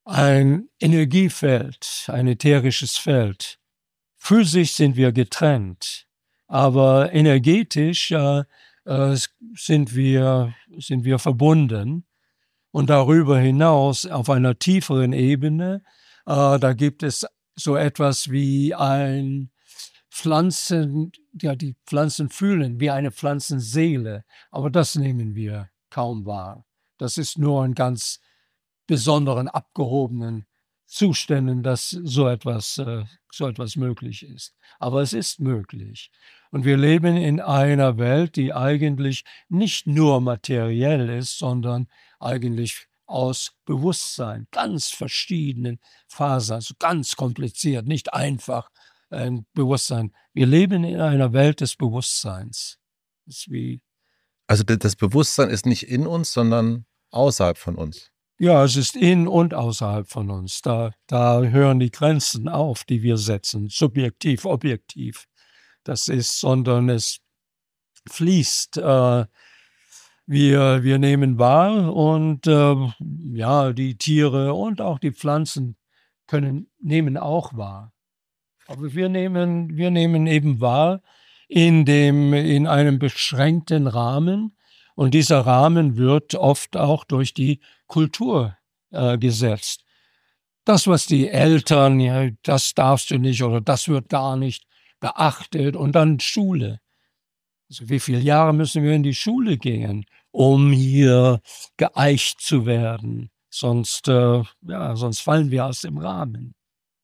ein Energiefeld, ein ätherisches Feld. Physisch sind wir getrennt, aber energetisch äh, äh, sind wir, sind wir verbunden. Und darüber hinaus auf einer tieferen Ebene, äh, da gibt es so etwas wie ein Pflanzen, ja, die Pflanzen fühlen, wie eine Pflanzenseele. Aber das nehmen wir kaum wahr. Das ist nur in ganz besonderen, abgehobenen Zuständen, dass so etwas, äh, so etwas möglich ist. Aber es ist möglich. Und wir leben in einer Welt, die eigentlich nicht nur materiell ist, sondern eigentlich aus Bewusstsein, ganz verschiedenen Phasen, also ganz kompliziert, nicht einfach ein Bewusstsein. Wir leben in einer Welt des Bewusstseins. Das ist wie, Also d- das Bewusstsein ist nicht in uns, sondern außerhalb von uns. ja, es ist in und außerhalb von uns. Da, da hören die Grenzen auf, die wir setzen, subjektiv, objektiv. Das ist, sondern es fließt. Äh, wir, wir nehmen wahr und äh, ja, die Tiere und auch die Pflanzen können, nehmen auch wahr. Aber wir nehmen, wir nehmen eben wahr in dem, in einem beschränkten Rahmen. Und dieser Rahmen wird oft auch durch die Kultur äh, gesetzt. Das, was die Eltern, ja, das darfst du nicht oder das wird gar nicht beachtet. Und dann Schule. Also wie viele Jahre müssen wir in die Schule gehen, um hier geeicht zu werden? Sonst, äh, ja, sonst fallen wir aus dem Rahmen.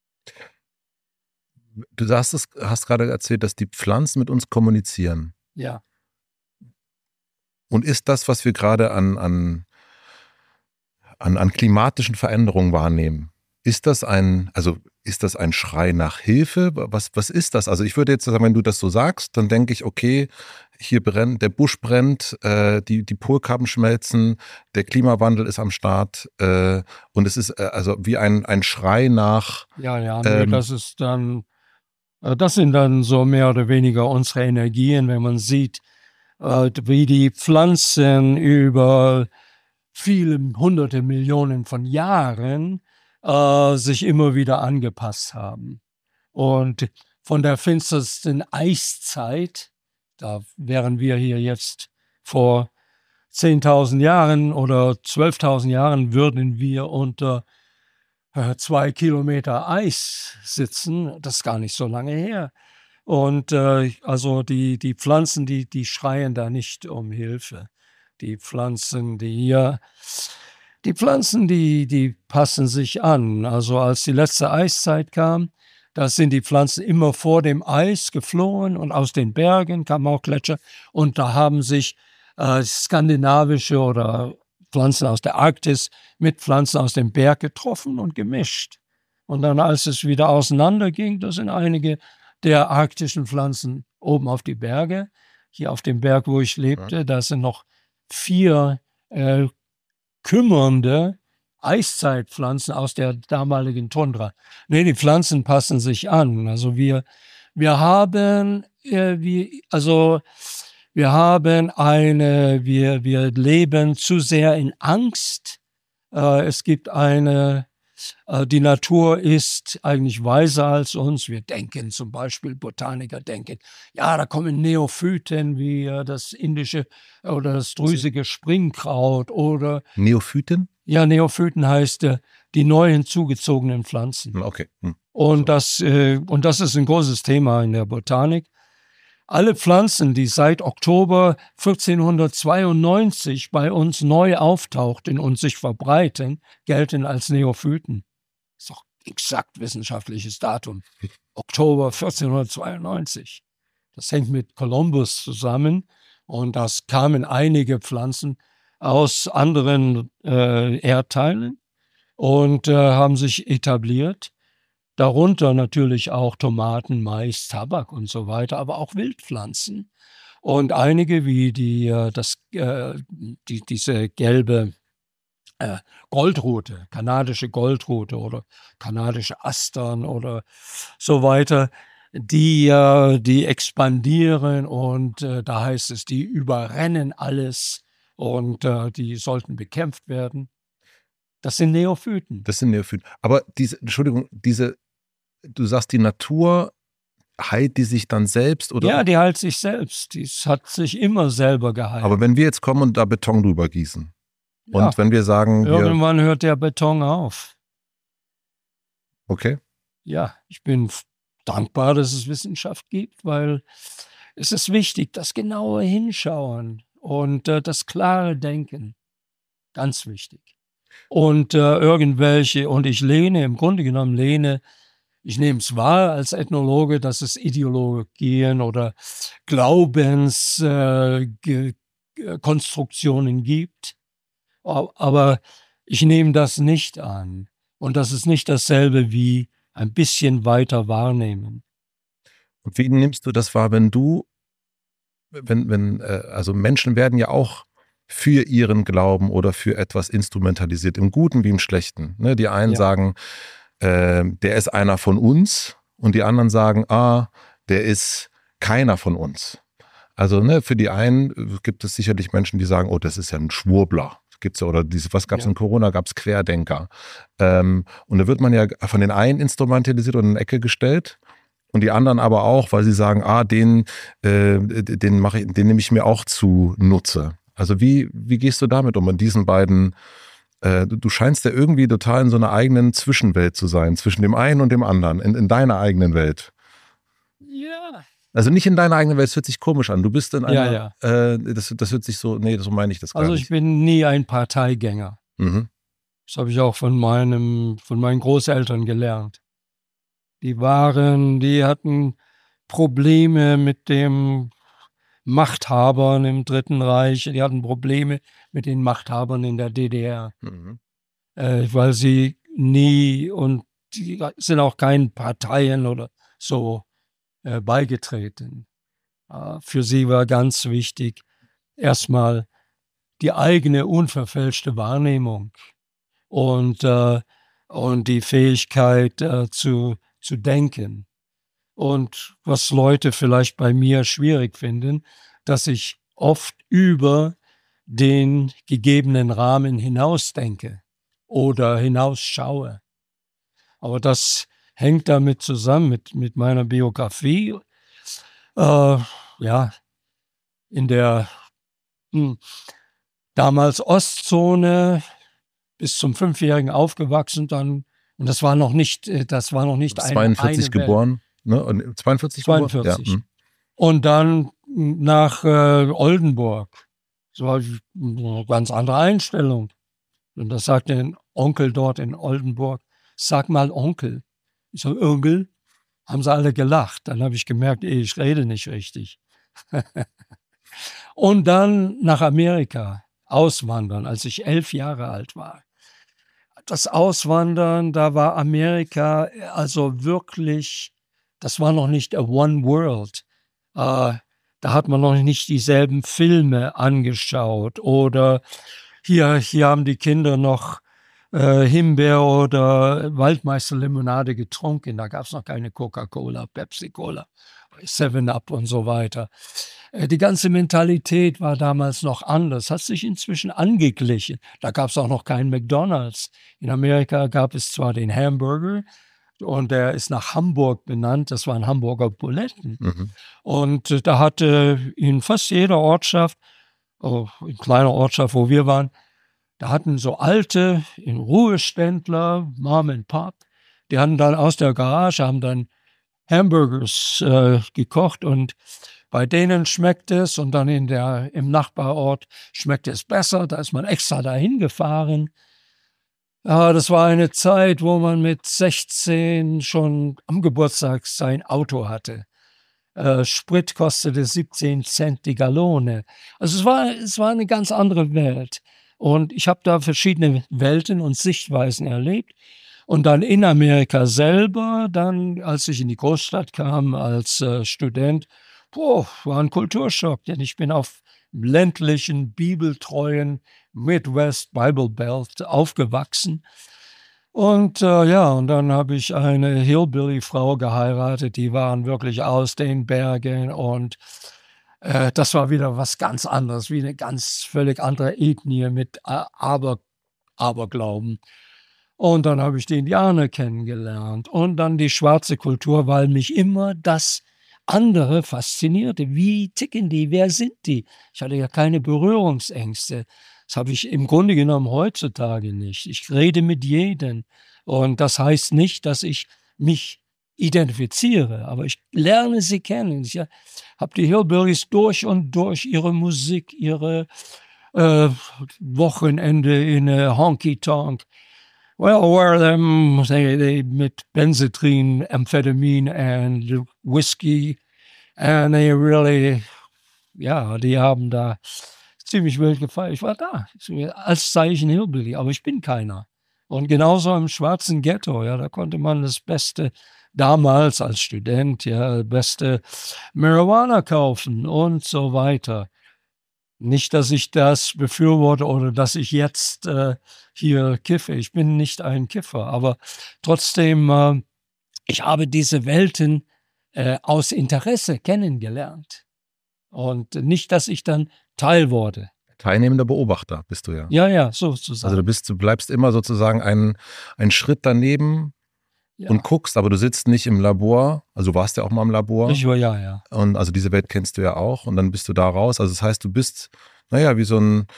Du sagst es, hast gerade erzählt, dass die Pflanzen mit uns kommunizieren. Ja. Und ist das, was wir gerade an, an, an, an klimatischen Veränderungen wahrnehmen, ist das ein, also ist das ein Schrei nach Hilfe? Was, was ist das? Also ich würde jetzt sagen, wenn du das so sagst, dann denke ich, okay, hier brennt, der Busch brennt, äh, die, die Polkappen schmelzen, der Klimawandel ist am Start äh, und es ist äh, also wie ein, ein Schrei nach. Ja, ja, nee, Ähm, das ist dann, äh, das sind dann so mehr oder weniger unsere Energien, wenn man sieht, äh, wie die Pflanzen über viele hunderte Millionen von Jahren äh, sich immer wieder angepasst haben. Und von der finstersten Eiszeit, da wären wir hier jetzt vor zehntausend Jahren oder zwölftausend Jahren, würden wir unter äh, zwei Kilometer Eis sitzen. Das ist gar nicht so lange her. Und äh, also die, die Pflanzen, die, die schreien da nicht um Hilfe. Die Pflanzen, die hier, die Pflanzen, die, die passen sich an. Also als die letzte Eiszeit kam, da sind die Pflanzen immer vor dem Eis geflohen und aus den Bergen kamen auch Gletscher. Und da haben sich äh, skandinavische oder Pflanzen aus der Arktis mit Pflanzen aus dem Berg getroffen und gemischt. Und dann, als es wieder auseinanderging, da sind einige der arktischen Pflanzen oben auf die Berge. Hier auf dem Berg, wo ich lebte, da sind noch vier äh, kümmernde Eiszeitpflanzen aus der damaligen Tundra. Nee, die Pflanzen passen sich an. Also wir, wir haben, äh, wie, also wir haben eine, wir, wir leben zu sehr in Angst. Äh, es gibt eine, äh, die Natur ist eigentlich weiser als uns. Wir denken zum Beispiel, Botaniker denken, ja, da kommen Neophyten wie äh, das indische oder das drüsige Springkraut oder Neophyten? ja, Neophyten heißt äh, die neu hinzugezogenen Pflanzen. Okay. Hm. Und So. das, äh, und das ist ein großes Thema in der Botanik. Alle Pflanzen, die seit Oktober vierzehnhundertzweiundneunzig bei uns neu auftauchten und sich verbreiten, gelten als Neophyten. Das ist doch exakt wissenschaftliches Datum. Oktober vierzehnhundertzweiundneunzig. Das hängt mit Kolumbus zusammen und das kamen einige Pflanzen aus anderen äh, Erdteilen und äh, haben sich etabliert. Darunter natürlich auch Tomaten, Mais, Tabak und so weiter, aber auch Wildpflanzen. Und einige wie die, äh, das, äh, die, diese gelbe äh, Goldrute, kanadische Goldrute oder kanadische Astern oder so weiter, die, äh, die expandieren und äh, da heißt es, die überrennen alles und äh, die sollten bekämpft werden. Das sind Neophyten. Das sind Neophyten. Aber diese, Entschuldigung, diese, du sagst, die Natur heilt die sich dann selbst, oder? Ja, die heilt sich selbst. Die hat sich immer selber geheilt. Aber wenn wir jetzt kommen und da Beton drüber gießen und ja, wenn wir sagen, wir, irgendwann hört der Beton auf. okay. Ja, ich bin dankbar, dass es Wissenschaft gibt, weil es ist wichtig, das genaue Hinschauen und äh, das klare Denken. Ganz wichtig. Und äh, irgendwelche, und ich lehne, im Grunde genommen lehne, ich nehme es wahr als Ethnologe, dass es Ideologien oder Glaubenskonstruktionen äh, gibt, aber ich nehme das nicht an. Und das ist nicht dasselbe wie ein bisschen weiter wahrnehmen. Und wie nimmst du das wahr, wenn du, wenn, wenn, äh, also Menschen werden ja auch für ihren Glauben oder für etwas instrumentalisiert, im Guten wie im Schlechten. Ne? Die einen Ja. sagen, äh, der ist einer von uns, und die anderen sagen, ah, der ist keiner von uns. Also ne, für die einen gibt es sicherlich Menschen, die sagen, oh, das ist ja ein Schwurbler. Gibt's ja, oder diese, was gab es Ja. in Corona, gab es Querdenker. Ähm, und da wird man ja von den einen instrumentalisiert und in eine Ecke gestellt. Und die anderen aber auch, weil sie sagen, ah, den, äh, den mache ich, den nehme ich mir auch zu Nutze. Also wie, wie gehst du damit um, in diesen beiden, äh, du, du scheinst ja irgendwie total in so einer eigenen Zwischenwelt zu sein, zwischen dem einen und dem anderen, in, in deiner eigenen Welt. Ja. Also nicht in deiner eigenen Welt, es hört sich komisch an. Du bist in einer, Ja, Äh, das, das hört sich so, nee, so meine ich das gar Also nicht. ich bin nie ein Parteigänger. Mhm. Das habe ich auch von meinem, von meinen Großeltern gelernt. Die waren, die hatten Probleme mit dem Machthabern im Dritten Reich. Die hatten Probleme mit den Machthabern in der D D R, Mhm. äh, weil sie nie, und die sind auch keinen Parteien oder so äh, beigetreten. Äh, für sie war ganz wichtig, erstmal die eigene unverfälschte Wahrnehmung und, äh, und die Fähigkeit äh, zu, zu denken. Und was Leute vielleicht bei mir schwierig finden, dass ich oft über den gegebenen Rahmen hinausdenke oder hinausschaue. Aber das hängt damit zusammen mit, mit meiner Biografie. Äh, ja, in der hm, damals Ostzone bis zum Fünfjährigen aufgewachsen, dann, und das war noch nicht, äh, das war noch nicht eine, zweiundvierzig eine Welt. geboren, ne? Und zweiundvierzig, zweiundvierzig. geboren? Ja. Und dann nach äh, Oldenburg. Das war eine ganz andere Einstellung. Und das sagte ein Onkel dort in Oldenburg, sag mal Onkel. Ich so, Onkel? Haben sie alle gelacht. Dann habe ich gemerkt, ey, ich rede nicht richtig. Und dann nach Amerika auswandern, als ich elf Jahre alt war. Das Auswandern, da war Amerika also wirklich, das war noch nicht a One World. Äh, da hat man noch nicht dieselben Filme angeschaut. Oder hier, hier haben die Kinder noch äh, Himbeer- oder Waldmeisterlimonade getrunken. Da gab es noch keine Coca-Cola, Pepsi-Cola, Seven Up und so weiter. Äh, die ganze Mentalität war damals noch anders, hat sich inzwischen angeglichen. Da gab es auch noch keinen McDonald's. In Amerika gab es zwar den Hamburger, und der ist nach Hamburg benannt. Das waren Hamburger Buletten. Mhm. Und äh, da hatte in fast jeder Ortschaft, oh, in kleiner Ortschaft, wo wir waren, da hatten so alte in Ruheständler, Mom and Pop, die hatten dann aus der Garage, haben dann Hamburgers äh, gekocht, und bei denen schmeckt es, und dann in der, im Nachbarort schmeckt es besser. Da ist man extra dahin gefahren. Ja, das war eine Zeit, wo man mit sechzehn schon am Geburtstag sein Auto hatte. Äh, Sprit kostete siebzehn Cent die Gallone. Also es war, es war eine ganz andere Welt. Und ich habe da verschiedene Welten und Sichtweisen erlebt. Und dann in Amerika selber, dann, als ich in die Großstadt kam als äh, Student, boah, war ein Kulturschock, denn ich bin auf ländlichen, bibeltreuen Midwest Bible Belt aufgewachsen. Und äh, ja, und dann habe ich eine Hillbilly-Frau geheiratet, die waren wirklich aus den Bergen, und äh, das war wieder was ganz anderes, wie eine ganz völlig andere Ethnie mit äh, aber Aberglauben. Und dann habe ich die Indianer kennengelernt und dann die schwarze Kultur, weil mich immer das andere faszinierte. Wie ticken die? Wer sind die? Ich hatte ja keine Berührungsängste. Das habe ich im Grunde genommen heutzutage nicht. Ich rede mit jedem. Und das heißt nicht, dass ich mich identifiziere, aber ich lerne sie kennen. Ich habe die Hillbillies durch und durch, ihre Musik, ihre äh, Wochenende in a Honky-Tonk. Well, where them they, they mit Benzedrin, Amphetamin and Whiskey, and they really, ja, die haben da ziemlich wild gefeiert. Ich war da, als sei ich ein Hillbilly, aber ich bin keiner. Und genauso im schwarzen Ghetto, ja, da konnte man das Beste damals als Student, ja, beste Marihuana kaufen und so weiter. Nicht, dass ich das befürworte oder dass ich jetzt äh, hier kiffe. Ich bin nicht ein Kiffer, aber trotzdem, äh, ich habe diese Welten äh, aus Interesse kennengelernt. Und nicht, dass ich dann Teil wurde. Teilnehmender Beobachter bist du ja. Ja, ja, sozusagen. Also du bist, du bleibst immer sozusagen einen, einen Schritt daneben ja. und guckst, aber du sitzt nicht im Labor. Also du warst ja auch mal im Labor. Ich war ja, ja. Und also diese Welt kennst du ja auch und dann bist du da raus. Also das heißt, du bist, naja, wie so ein,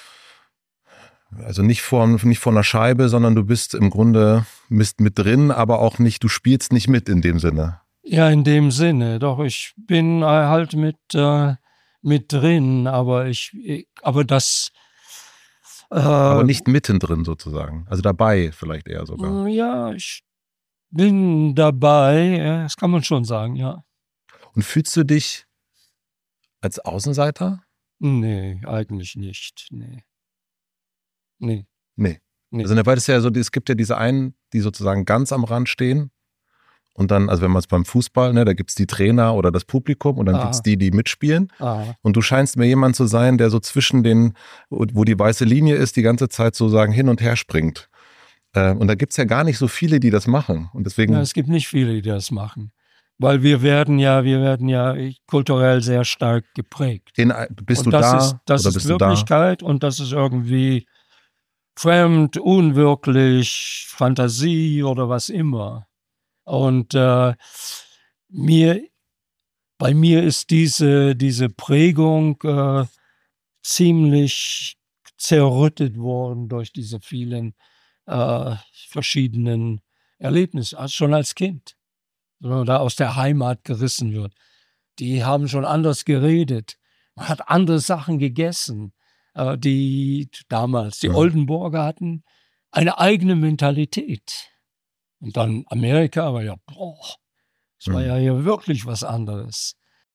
also nicht vor, nicht vor einer Scheibe, sondern du bist im Grunde bist mit drin, aber auch nicht, du spielst nicht mit in dem Sinne. Ja, in dem Sinne. Doch, ich bin halt mit, äh, mit drin, aber ich, ich aber das äh, aber nicht mittendrin sozusagen. Also dabei vielleicht eher sogar. Ja, ich bin dabei, ja, das kann man schon sagen, ja. Und fühlst du dich als Außenseiter? Nee, eigentlich nicht. Nee. Nee. Nee. nee. Also weil es ja so, es gibt ja diese einen, die sozusagen ganz am Rand stehen. Und dann, also wenn man es beim Fußball, ne, da gibt es die Trainer oder das Publikum und dann gibt es die, die mitspielen. Aha. Und du scheinst mir jemand zu sein, der so zwischen den, wo die weiße Linie ist, die ganze Zeit sozusagen hin und her springt. Äh, und da gibt es ja gar nicht so viele, die das machen. Und deswegen. Ja, es gibt nicht viele, die das machen. Weil wir werden ja, wir werden ja kulturell sehr stark geprägt. In, bist und du das da? Ist, das oder ist bist Wirklichkeit du da? Und das ist irgendwie fremd, unwirklich, Fantasie oder was immer. Und äh, mir, bei mir ist diese, diese Prägung äh, ziemlich zerrüttet worden durch diese vielen äh, verschiedenen Erlebnisse, also schon als Kind, wenn man da aus der Heimat gerissen wird. Die haben schon anders geredet, man hat andere Sachen gegessen. Äh, die damals, die ja. Oldenburger hatten eine eigene Mentalität. Und dann Amerika, aber ja, boah, das war ja hier wirklich was anderes.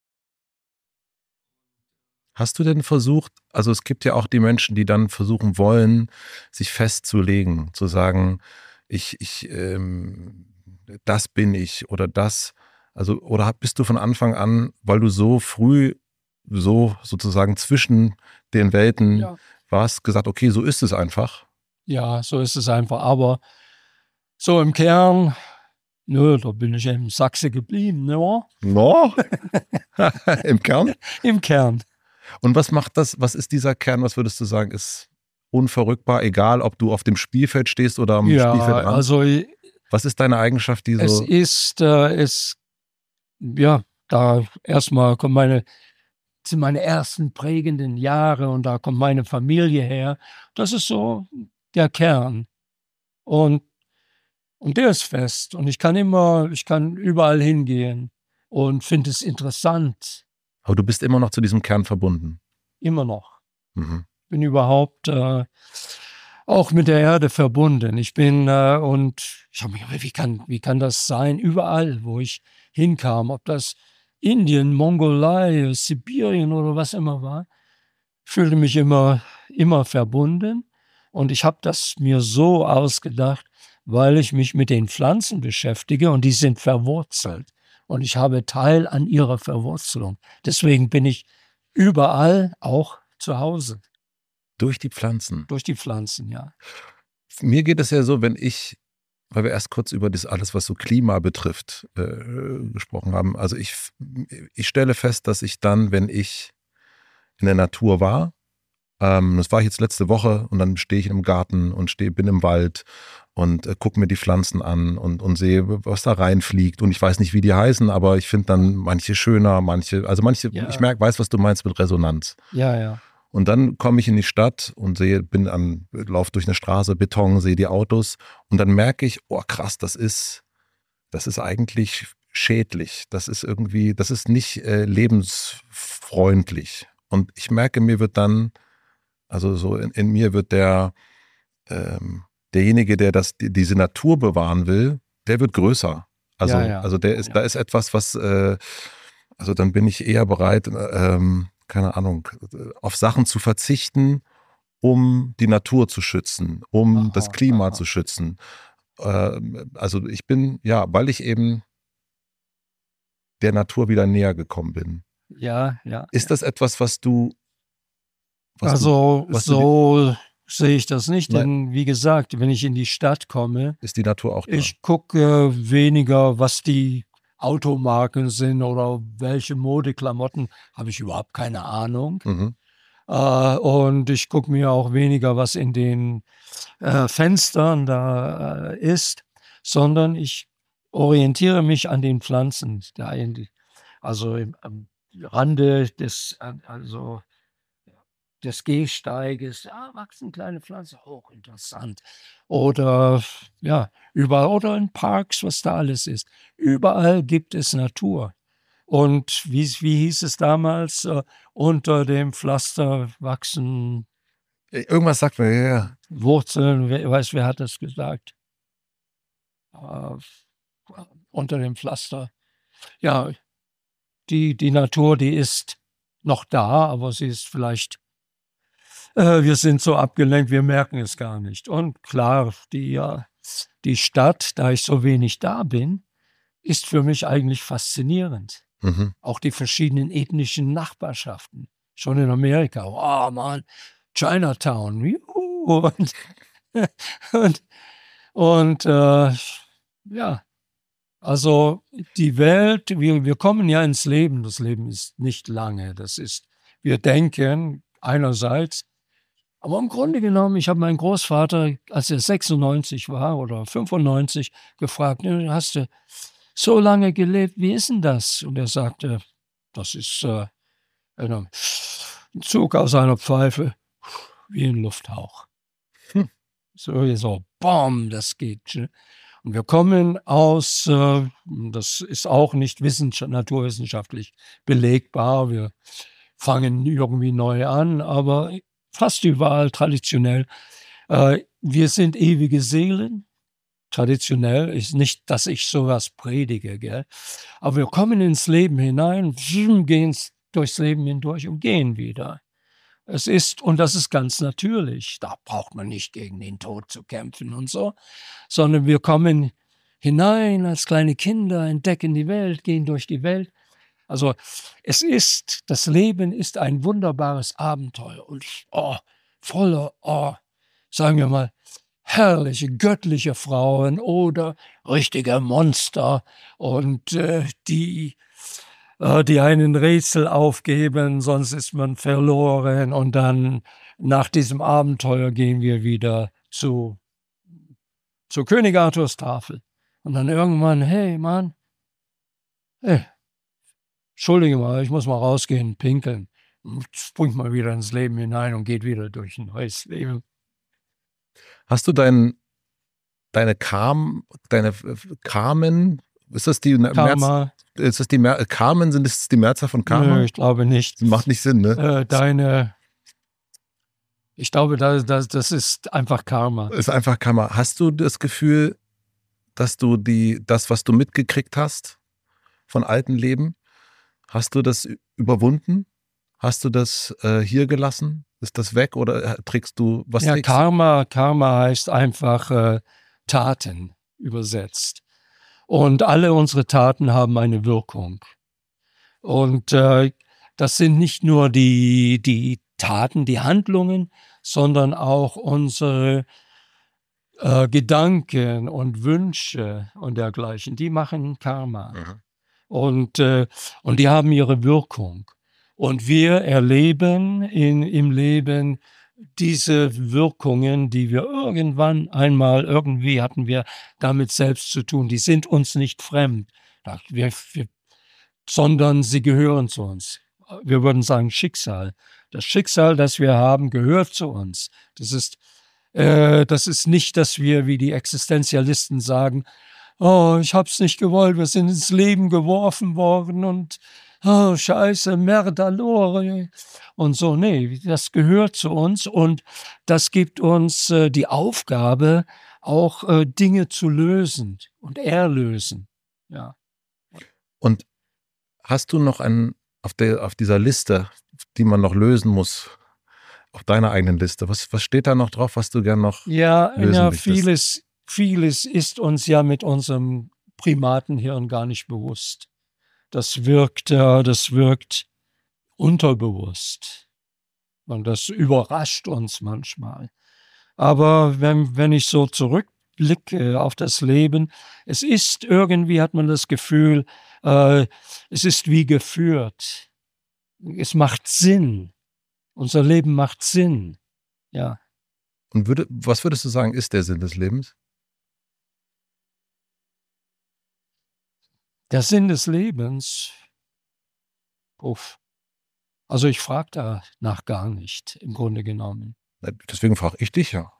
Hast du denn versucht, also es gibt ja auch die Menschen, die dann versuchen wollen, sich festzulegen, zu sagen, ich, ich, ähm, das bin ich oder das, also oder bist du von Anfang an, weil du so früh so sozusagen zwischen den Welten ja. warst, gesagt, okay, so ist es einfach? Ja, so ist es einfach, aber so im Kern, nö, da bin ich im Sachse geblieben, ne? No? Im Kern? Im Kern. Und was macht das, was ist dieser Kern, was würdest du sagen, ist unverrückbar, egal ob du auf dem Spielfeld stehst oder am ja, Spielfeld ran? Also, was ist deine Eigenschaft, die so... Es ist, äh, es, ja, da erstmal kommen meine, sind meine ersten prägenden Jahre und da kommt meine Familie her. Das ist so der Kern. Und Und der ist fest und ich kann immer, ich kann überall hingehen und finde es interessant. Aber du bist immer noch zu diesem Kern verbunden? Immer noch. Mhm. Bin überhaupt äh, auch mit der Erde verbunden. Ich bin äh, und ich habe mich gedacht, wie kann, wie kann das sein? Überall, wo ich hinkam, ob das Indien, Mongolei, Sibirien oder was immer war, fühlte mich immer, immer verbunden. Und ich habe das mir so ausgedacht, weil ich mich mit den Pflanzen beschäftige und die sind verwurzelt. Und ich habe Teil an ihrer Verwurzelung. Deswegen bin ich überall auch zu Hause. Durch die Pflanzen? Durch die Pflanzen, ja. Mir geht es ja so, wenn ich, weil wir erst kurz über das alles, was so Klima betrifft, äh, gesprochen haben. Also ich, ich stelle fest, dass ich dann, wenn ich in der Natur war, Ähm, das war ich jetzt letzte Woche und dann stehe ich im Garten und stehe, bin im Wald und äh, gucke mir die Pflanzen an und, und sehe, was da reinfliegt. Und ich weiß nicht, wie die heißen, aber ich finde dann manche schöner, manche, also manche, Ja. ich merke, weiß, was du meinst mit Resonanz. Ja, ja. Und dann komme ich in die Stadt und sehe, bin am, laufe durch eine Straße, Beton, sehe die Autos und dann merke ich, oh krass, das ist, das ist eigentlich schädlich. Das ist irgendwie, das ist nicht äh, lebensfreundlich. Und ich merke, mir wird dann, also so in, in mir wird der, ähm, derjenige, der das, die, diese Natur bewahren will, der wird größer. Also, Ja, ja. also der ist, Ja. da ist etwas, was, äh, also dann bin ich eher bereit, ähm, keine Ahnung, auf Sachen zu verzichten, um die Natur zu schützen, um Aha, das Klima aha. zu schützen. Ähm, also ich bin, ja, weil ich eben der Natur wieder näher gekommen bin. Ja, ja. Ist das etwas, was du, was Also du, was du, so sehe ich das nicht, Nein. denn wie gesagt, wenn ich in die Stadt komme, ist die Natur auch da? ich gucke weniger, was die Automarken sind oder welche Modeklamotten, habe ich überhaupt keine Ahnung. Mhm. Äh, und ich gucke mir auch weniger, was in den äh, Fenstern da äh, ist, sondern ich orientiere mich an den Pflanzen, da in die, also im, am Rande des, also des Gehsteiges, ja, wachsen kleine Pflanzen, hochinteressant. Oder ja, überall, oder in Parks, was da alles ist. Überall gibt es Natur. Und wie, wie hieß es damals? Äh, unter dem Pflaster wachsen Irgendwas sagt mir, ja, ja. Wurzeln, wer weiß, wer hat das gesagt? Äh, unter dem Pflaster. Ja, die, die Natur, die ist noch da, aber sie ist vielleicht Äh, wir sind so abgelenkt, wir merken es gar nicht. Und klar, die, äh, die Stadt, da ich so wenig da bin, ist für mich eigentlich faszinierend. Mhm. Auch die verschiedenen ethnischen Nachbarschaften. Schon in Amerika. Oh Mann, Chinatown. Juhu. Und, und, und äh, ja, also die Welt, wir, wir kommen ja ins Leben. Das Leben ist nicht lange. Das ist, wir denken einerseits, aber im Grunde genommen, ich habe meinen Großvater, als er sechsundneunzig war oder fünfundneunzig, gefragt, "Ne, hast du so lange gelebt, wie ist denn das?" Und er sagte, das ist äh, ein Zug aus einer Pfeife, wie ein Lufthauch. Hm. So, so, bam, das geht. Ne? Und wir kommen aus, äh, das ist auch nicht wissenschaft- naturwissenschaftlich belegbar, wir fangen irgendwie neu an, aber fast überall traditionell. Äh, wir sind ewige Seelen. Traditionell ist nicht, dass ich sowas predige, gell? Aber wir kommen ins Leben hinein, gehen durchs Leben hindurch und gehen wieder. Es ist, und das ist ganz natürlich, da braucht man nicht gegen den Tod zu kämpfen und so, sondern wir kommen hinein als kleine Kinder, entdecken die Welt, gehen durch die Welt. Also es ist, das Leben ist ein wunderbares Abenteuer und oh, voller, oh, sagen wir mal, herrliche, göttliche Frauen oder richtige Monster und äh, die, äh, die einen Rätsel aufgeben, sonst ist man verloren und dann nach diesem Abenteuer gehen wir wieder zu, zu König Arthurs Tafel und dann irgendwann, hey Mann, hey, Entschuldige mal, ich muss mal rausgehen, pinkeln. Springt mal wieder ins Leben hinein und geht wieder durch ein neues Leben. Hast du dein, deine Kam, deine Carmen, ist das die Karma? Merz, ist das die Mer, Carmen, sind das die Mehrzahl von Karma? Nö, ich glaube nicht. Das macht nicht Sinn, ne? Äh, deine, ich glaube, das, das, das ist einfach Karma. Ist einfach Karma. Hast du das Gefühl, dass du die, das, was du mitgekriegt hast von alten Leben, hast du das überwunden? Hast du das äh, hier gelassen? Ist das weg oder trägst du, was Ja, trägst Karma, Karma heißt einfach äh, Taten übersetzt. Und alle unsere Taten haben eine Wirkung. Und äh, das sind nicht nur die, die Taten, die Handlungen, sondern auch unsere äh, Gedanken und Wünsche und dergleichen. Die machen Karma. Mhm. Und, äh, und die haben ihre Wirkung. Und wir erleben in, im Leben diese Wirkungen, die wir irgendwann einmal, irgendwie hatten wir damit selbst zu tun. Die sind uns nicht fremd, wir, wir, sondern sie gehören zu uns. Wir würden sagen Schicksal. Das Schicksal, das wir haben, gehört zu uns. Das ist, äh, das ist nicht, dass wir, wie die Existenzialisten sagen, oh, ich hab's nicht gewollt, wir sind ins Leben geworfen worden und oh, scheiße, Merdalore und so. Nee, das gehört zu uns und das gibt uns äh, die Aufgabe, auch äh, Dinge zu lösen und erlösen. Ja. Und hast du noch einen, auf, der, auf dieser Liste, die man noch lösen muss, auf deiner eigenen Liste, was, was steht da noch drauf, was du gern noch ja, lösen ja, möchtest? vieles, vieles ist uns ja mit unserem Primatenhirn gar nicht bewusst. Das wirkt, äh, das wirkt unterbewusst. Und das überrascht uns manchmal. Aber wenn, wenn ich so zurückblicke auf das Leben, es ist irgendwie, hat man das Gefühl, äh, es ist wie geführt. Es macht Sinn. Unser Leben macht Sinn. Ja. Und würde, was würdest du sagen, ist der Sinn des Lebens? Der Sinn des Lebens, uff. Also ich frage danach gar nicht, im Grunde genommen. Deswegen frage ich dich ja.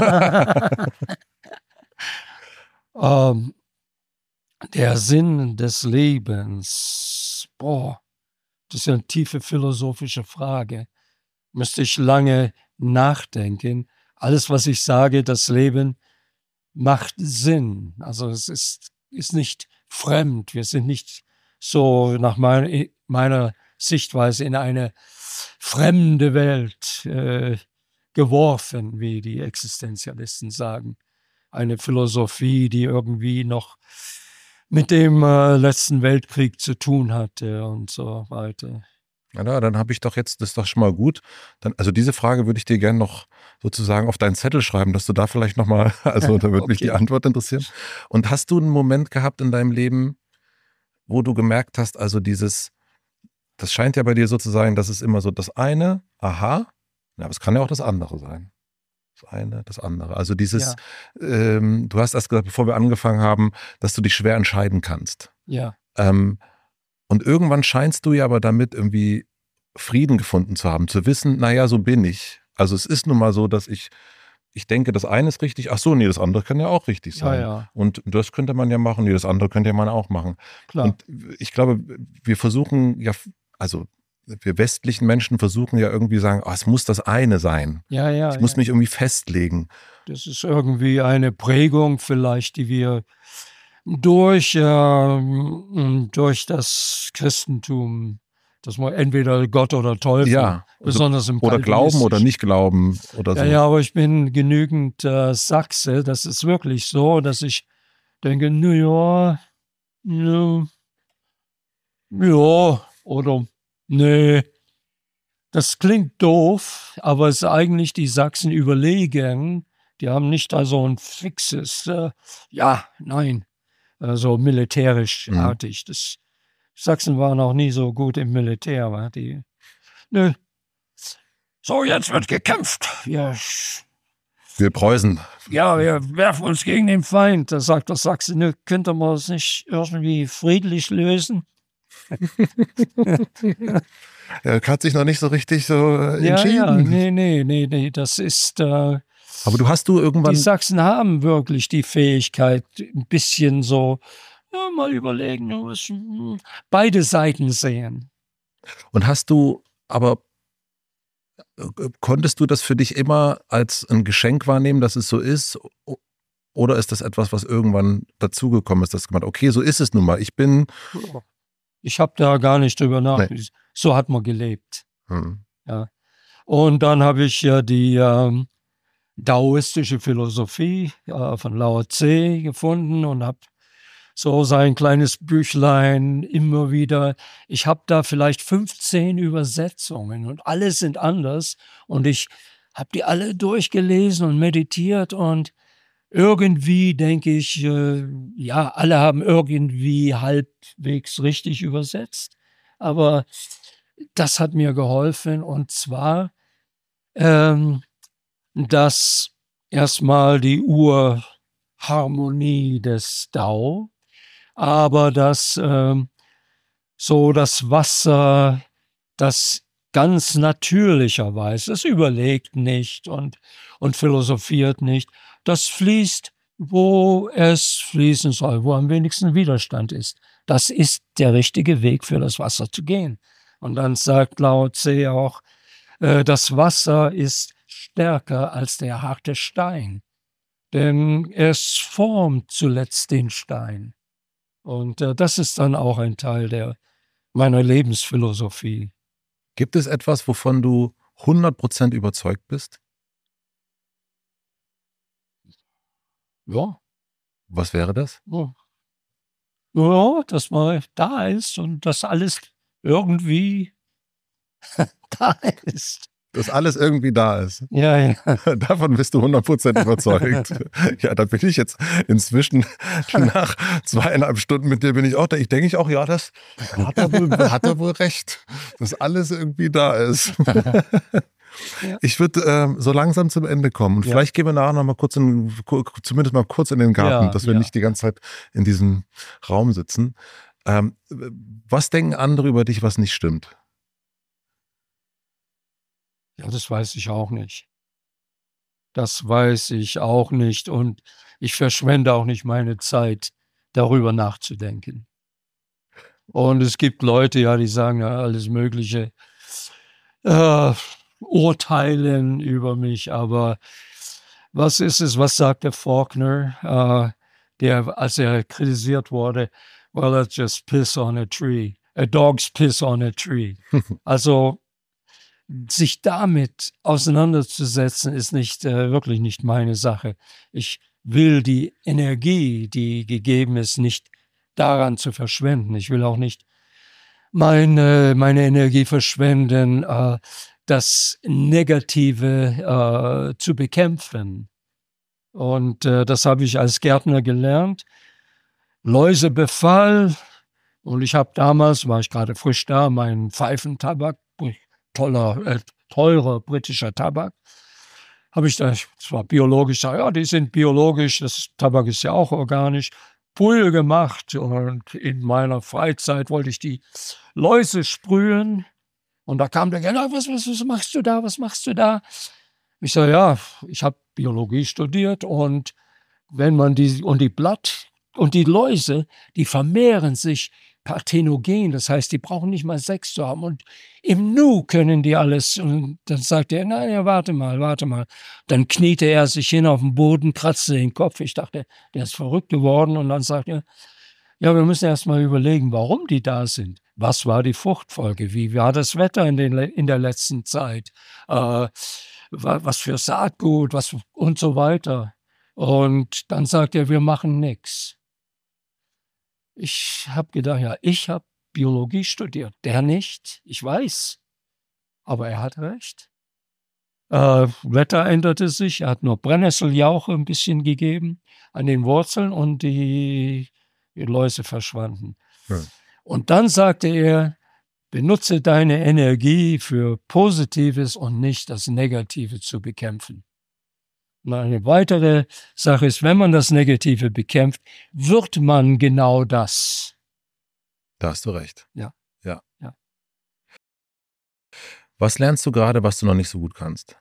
ähm, der Sinn des Lebens, boah, das ist ja eine tiefe philosophische Frage. Müsste ich lange nachdenken. Alles, was ich sage, das Leben macht Sinn. Also es ist, ist nicht fremd. Wir sind nicht so nach mein, meiner Sichtweise in eine fremde Welt äh, geworfen, wie die Existenzialisten sagen. Eine Philosophie, die irgendwie noch mit dem äh, letzten Weltkrieg zu tun hatte und so weiter. Ja, dann habe ich doch jetzt, das ist doch schon mal gut. Dann, also diese Frage würde ich dir gerne noch sozusagen auf deinen Zettel schreiben, dass du da vielleicht nochmal, also da würde Okay. mich die Antwort interessieren. Und hast du einen Moment gehabt in deinem Leben, wo du gemerkt hast, also dieses, das scheint ja bei dir so zu sein, dass es immer so das eine, aha, ja, aber es kann ja auch das andere sein. Das eine, das andere. Also dieses, ja. ähm, du hast erst gesagt, bevor wir angefangen haben, dass du dich schwer entscheiden kannst. Ja. Ähm, Und irgendwann scheinst du ja aber damit irgendwie Frieden gefunden zu haben, zu wissen, naja, so bin ich. Also es ist nun mal so, dass ich, ich denke, das eine ist richtig, ach so, nee, das andere kann ja auch richtig sein. Ja, ja. Und das könnte man ja machen, nee, das andere könnte ja man auch machen. Klar. Und ich glaube, wir versuchen ja, also wir westlichen Menschen versuchen ja irgendwie sagen, oh, es muss das eine sein. Ja, ja. Ich muss ja. mich irgendwie festlegen. Das ist irgendwie eine Prägung vielleicht, die wir durch, äh, durch das Christentum, dass man entweder Gott oder Teufel, Ja, also, besonders im oder glauben oder Calvinistischen. nicht glauben oder so. Ja, ja, aber ich bin genügend äh, Sachse, das ist wirklich so, dass ich denke, na ja, ja, ja, oder nee. Das klingt doof, aber es ist eigentlich die Sachsen überlegen. Die haben nicht da so ein fixes, äh, ja, nein, äh, so militärisch Mhm. artig. Das, Sachsen waren auch nie so gut im Militär, war die. Nö. So, jetzt wird gekämpft. Ja, Wir Preußen. ja, wir werfen uns gegen den Feind. Da sagt der Sachse, nö, könnte man es nicht irgendwie friedlich lösen? Er hat sich noch nicht so richtig so äh, Ja, entschieden. ja, nee, nee, nee, nee, das ist, äh, Aber du hast du irgendwann, die Sachsen haben wirklich die Fähigkeit, ein bisschen so, ja, mal überlegen, was, hm, beide Seiten sehen. und hast du, aber äh, konntest du das für dich immer als ein Geschenk wahrnehmen, dass es so ist? O- Oder ist das etwas, was irgendwann dazugekommen ist, dass du gemeint, okay, so ist es nun mal. Ich bin, Ich habe da gar nicht drüber nachgedacht. So hat man gelebt. hm, Und dann habe ich ja die ähm, daoistische Philosophie äh, von Lao Tse gefunden und habe so sein kleines Büchlein immer wieder. Ich habe da vielleicht fünfzehn Übersetzungen und alle sind anders. Und ich habe die alle durchgelesen und meditiert und irgendwie denke ich, äh, ja, alle haben irgendwie halbwegs richtig übersetzt. Aber das hat mir geholfen. Und zwar, ähm, dass erstmal die Urharmonie des Tao, aber dass ähm, so das Wasser, das ganz natürlicherweise, es überlegt nicht und, und philosophiert nicht, das fließt, wo es fließen soll, wo am wenigsten Widerstand ist. Das ist der richtige Weg für das Wasser zu gehen. Und dann sagt Lao Tse auch, äh, das Wasser ist stärker als der harte Stein, denn es formt zuletzt den Stein. Und äh, das ist dann auch ein Teil der, meiner Lebensphilosophie. Gibt es etwas, wovon du hundert Prozent überzeugt bist? Ja. Was wäre das? Ja. Ja, dass man da ist und dass alles irgendwie da ist. Dass alles irgendwie da ist. Ja, ja. Davon bist du hundert Prozent überzeugt. Ja, da bin ich jetzt inzwischen nach zweieinhalb Stunden mit dir bin ich auch da. Ich denke ich auch, ja, das hat er wohl, hat er wohl recht, dass alles irgendwie da ist. Ja. Ich würde ähm, so langsam zum Ende kommen. Und Ja. vielleicht gehen wir nachher noch mal kurz in, zumindest mal kurz in den Garten, Ja, dass wir ja. nicht die ganze Zeit in diesem Raum sitzen. Ähm, was denken andere über dich, was nicht stimmt? Ja, das weiß ich auch nicht. Das weiß ich auch nicht und ich verschwende auch nicht meine Zeit, darüber nachzudenken. Und es gibt Leute, ja, die sagen ja alles Mögliche, äh, urteilen über mich, aber was ist es, was sagt der Faulkner, äh, der, als er kritisiert wurde, well, that's just piss on a tree, a dog's piss on a tree. Also, sich damit auseinanderzusetzen, ist nicht äh, wirklich nicht meine Sache. Ich will die Energie, die gegeben ist, nicht daran zu verschwenden. Ich will auch nicht meine, meine Energie verschwenden, äh, das Negative äh, zu bekämpfen. Und äh, das habe ich als Gärtner gelernt. Läusebefall. Und ich habe damals, war ich gerade frisch da, meinen Pfeifentabak, toller, äh, teurer britischer Tabak, habe ich da, zwar biologisch, ja, die sind biologisch, das Tabak ist ja auch organisch, Pull gemacht und in meiner Freizeit wollte ich die Läuse sprühen und da kam der, ja, was, was, was machst du da, was machst du da? Ich sage, ja, ich habe Biologie studiert und wenn man die, und die Blatt, und die Läuse, die vermehren sich parthenogen, das heißt, die brauchen nicht mal Sex zu haben und im Nu können die alles. Und dann sagt er, nein, ja, warte mal, warte mal. Dann kniete er sich hin auf den Boden, kratzte den Kopf. Ich dachte, der ist verrückt geworden und dann sagt er, ja, wir müssen erst mal überlegen, warum die da sind. Was war die Fruchtfolge? Wie war das Wetter in, den, in der letzten Zeit? Äh, was für Saatgut, was und so weiter. Und dann sagt er, wir machen nichts. Ich habe gedacht, ja, ich habe Biologie studiert, der nicht, ich weiß, aber er hat recht. Äh, Wetter änderte sich, er hat nur Brennnesseljauche ein bisschen gegeben an den Wurzeln und die, die Läuse verschwanden. Ja. Und dann sagte er, benutze deine Energie für Positives und nicht das Negative zu bekämpfen. Und eine weitere Sache ist, wenn man das Negative bekämpft, wird man genau das. Da hast du recht. Ja. Ja. Ja. Was lernst du gerade, was du noch nicht so gut kannst?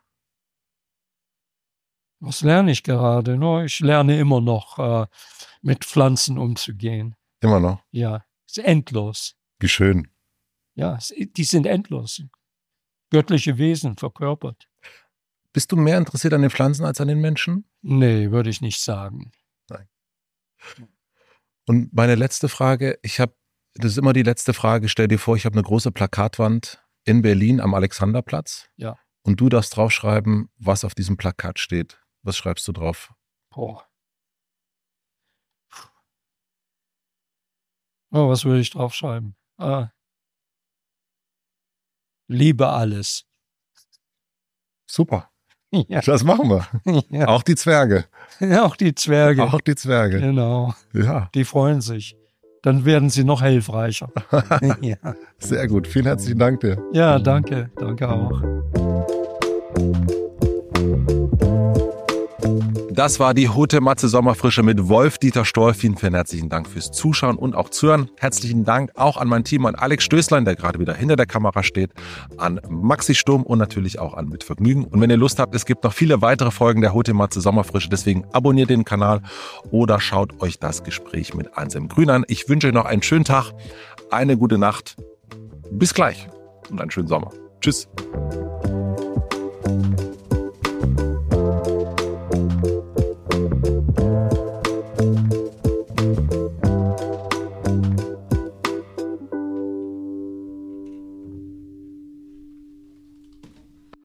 Was lerne ich gerade? No, ich lerne immer noch, äh, mit Pflanzen umzugehen. Immer noch? Ja, es ist endlos. Wie schön. Ja, es, die sind endlos. Göttliche Wesen verkörpert. Bist du mehr interessiert an den Pflanzen als an den Menschen? Nee, würde ich nicht sagen. Nein. Und meine letzte Frage, ich habe, das ist immer die letzte Frage, stell dir vor, ich habe eine große Plakatwand in Berlin am Alexanderplatz. Ja. Und du darfst draufschreiben, was auf diesem Plakat steht. Was schreibst du drauf? Boah. Oh, was würde ich draufschreiben? Ah. Liebe alles. Super. Ja. Das machen wir. Ja. Auch die Zwerge. Auch die Zwerge. Auch die Zwerge. Genau. Ja. Die freuen sich. dann werden Sie noch hilfreicher. Ja. Sehr gut. Vielen herzlichen Dank dir. Ja, danke. Danke auch. Das war die Hotel Matze Sommerfrische mit Wolf-Dieter Stolfin. Vielen herzlichen Dank fürs Zuschauen und auch Zuhören. Herzlichen Dank auch an mein Team, an Alex Stößlein, der gerade wieder hinter der Kamera steht, an Maxi Sturm und natürlich auch an Mit Vergnügen. Und wenn ihr Lust habt, es gibt noch viele weitere Folgen der Hotel Matze Sommerfrische. Deswegen abonniert den Kanal oder schaut euch das Gespräch mit Anselm Grün an. Ich wünsche euch noch einen schönen Tag, eine gute Nacht. Bis gleich und einen schönen Sommer. Tschüss.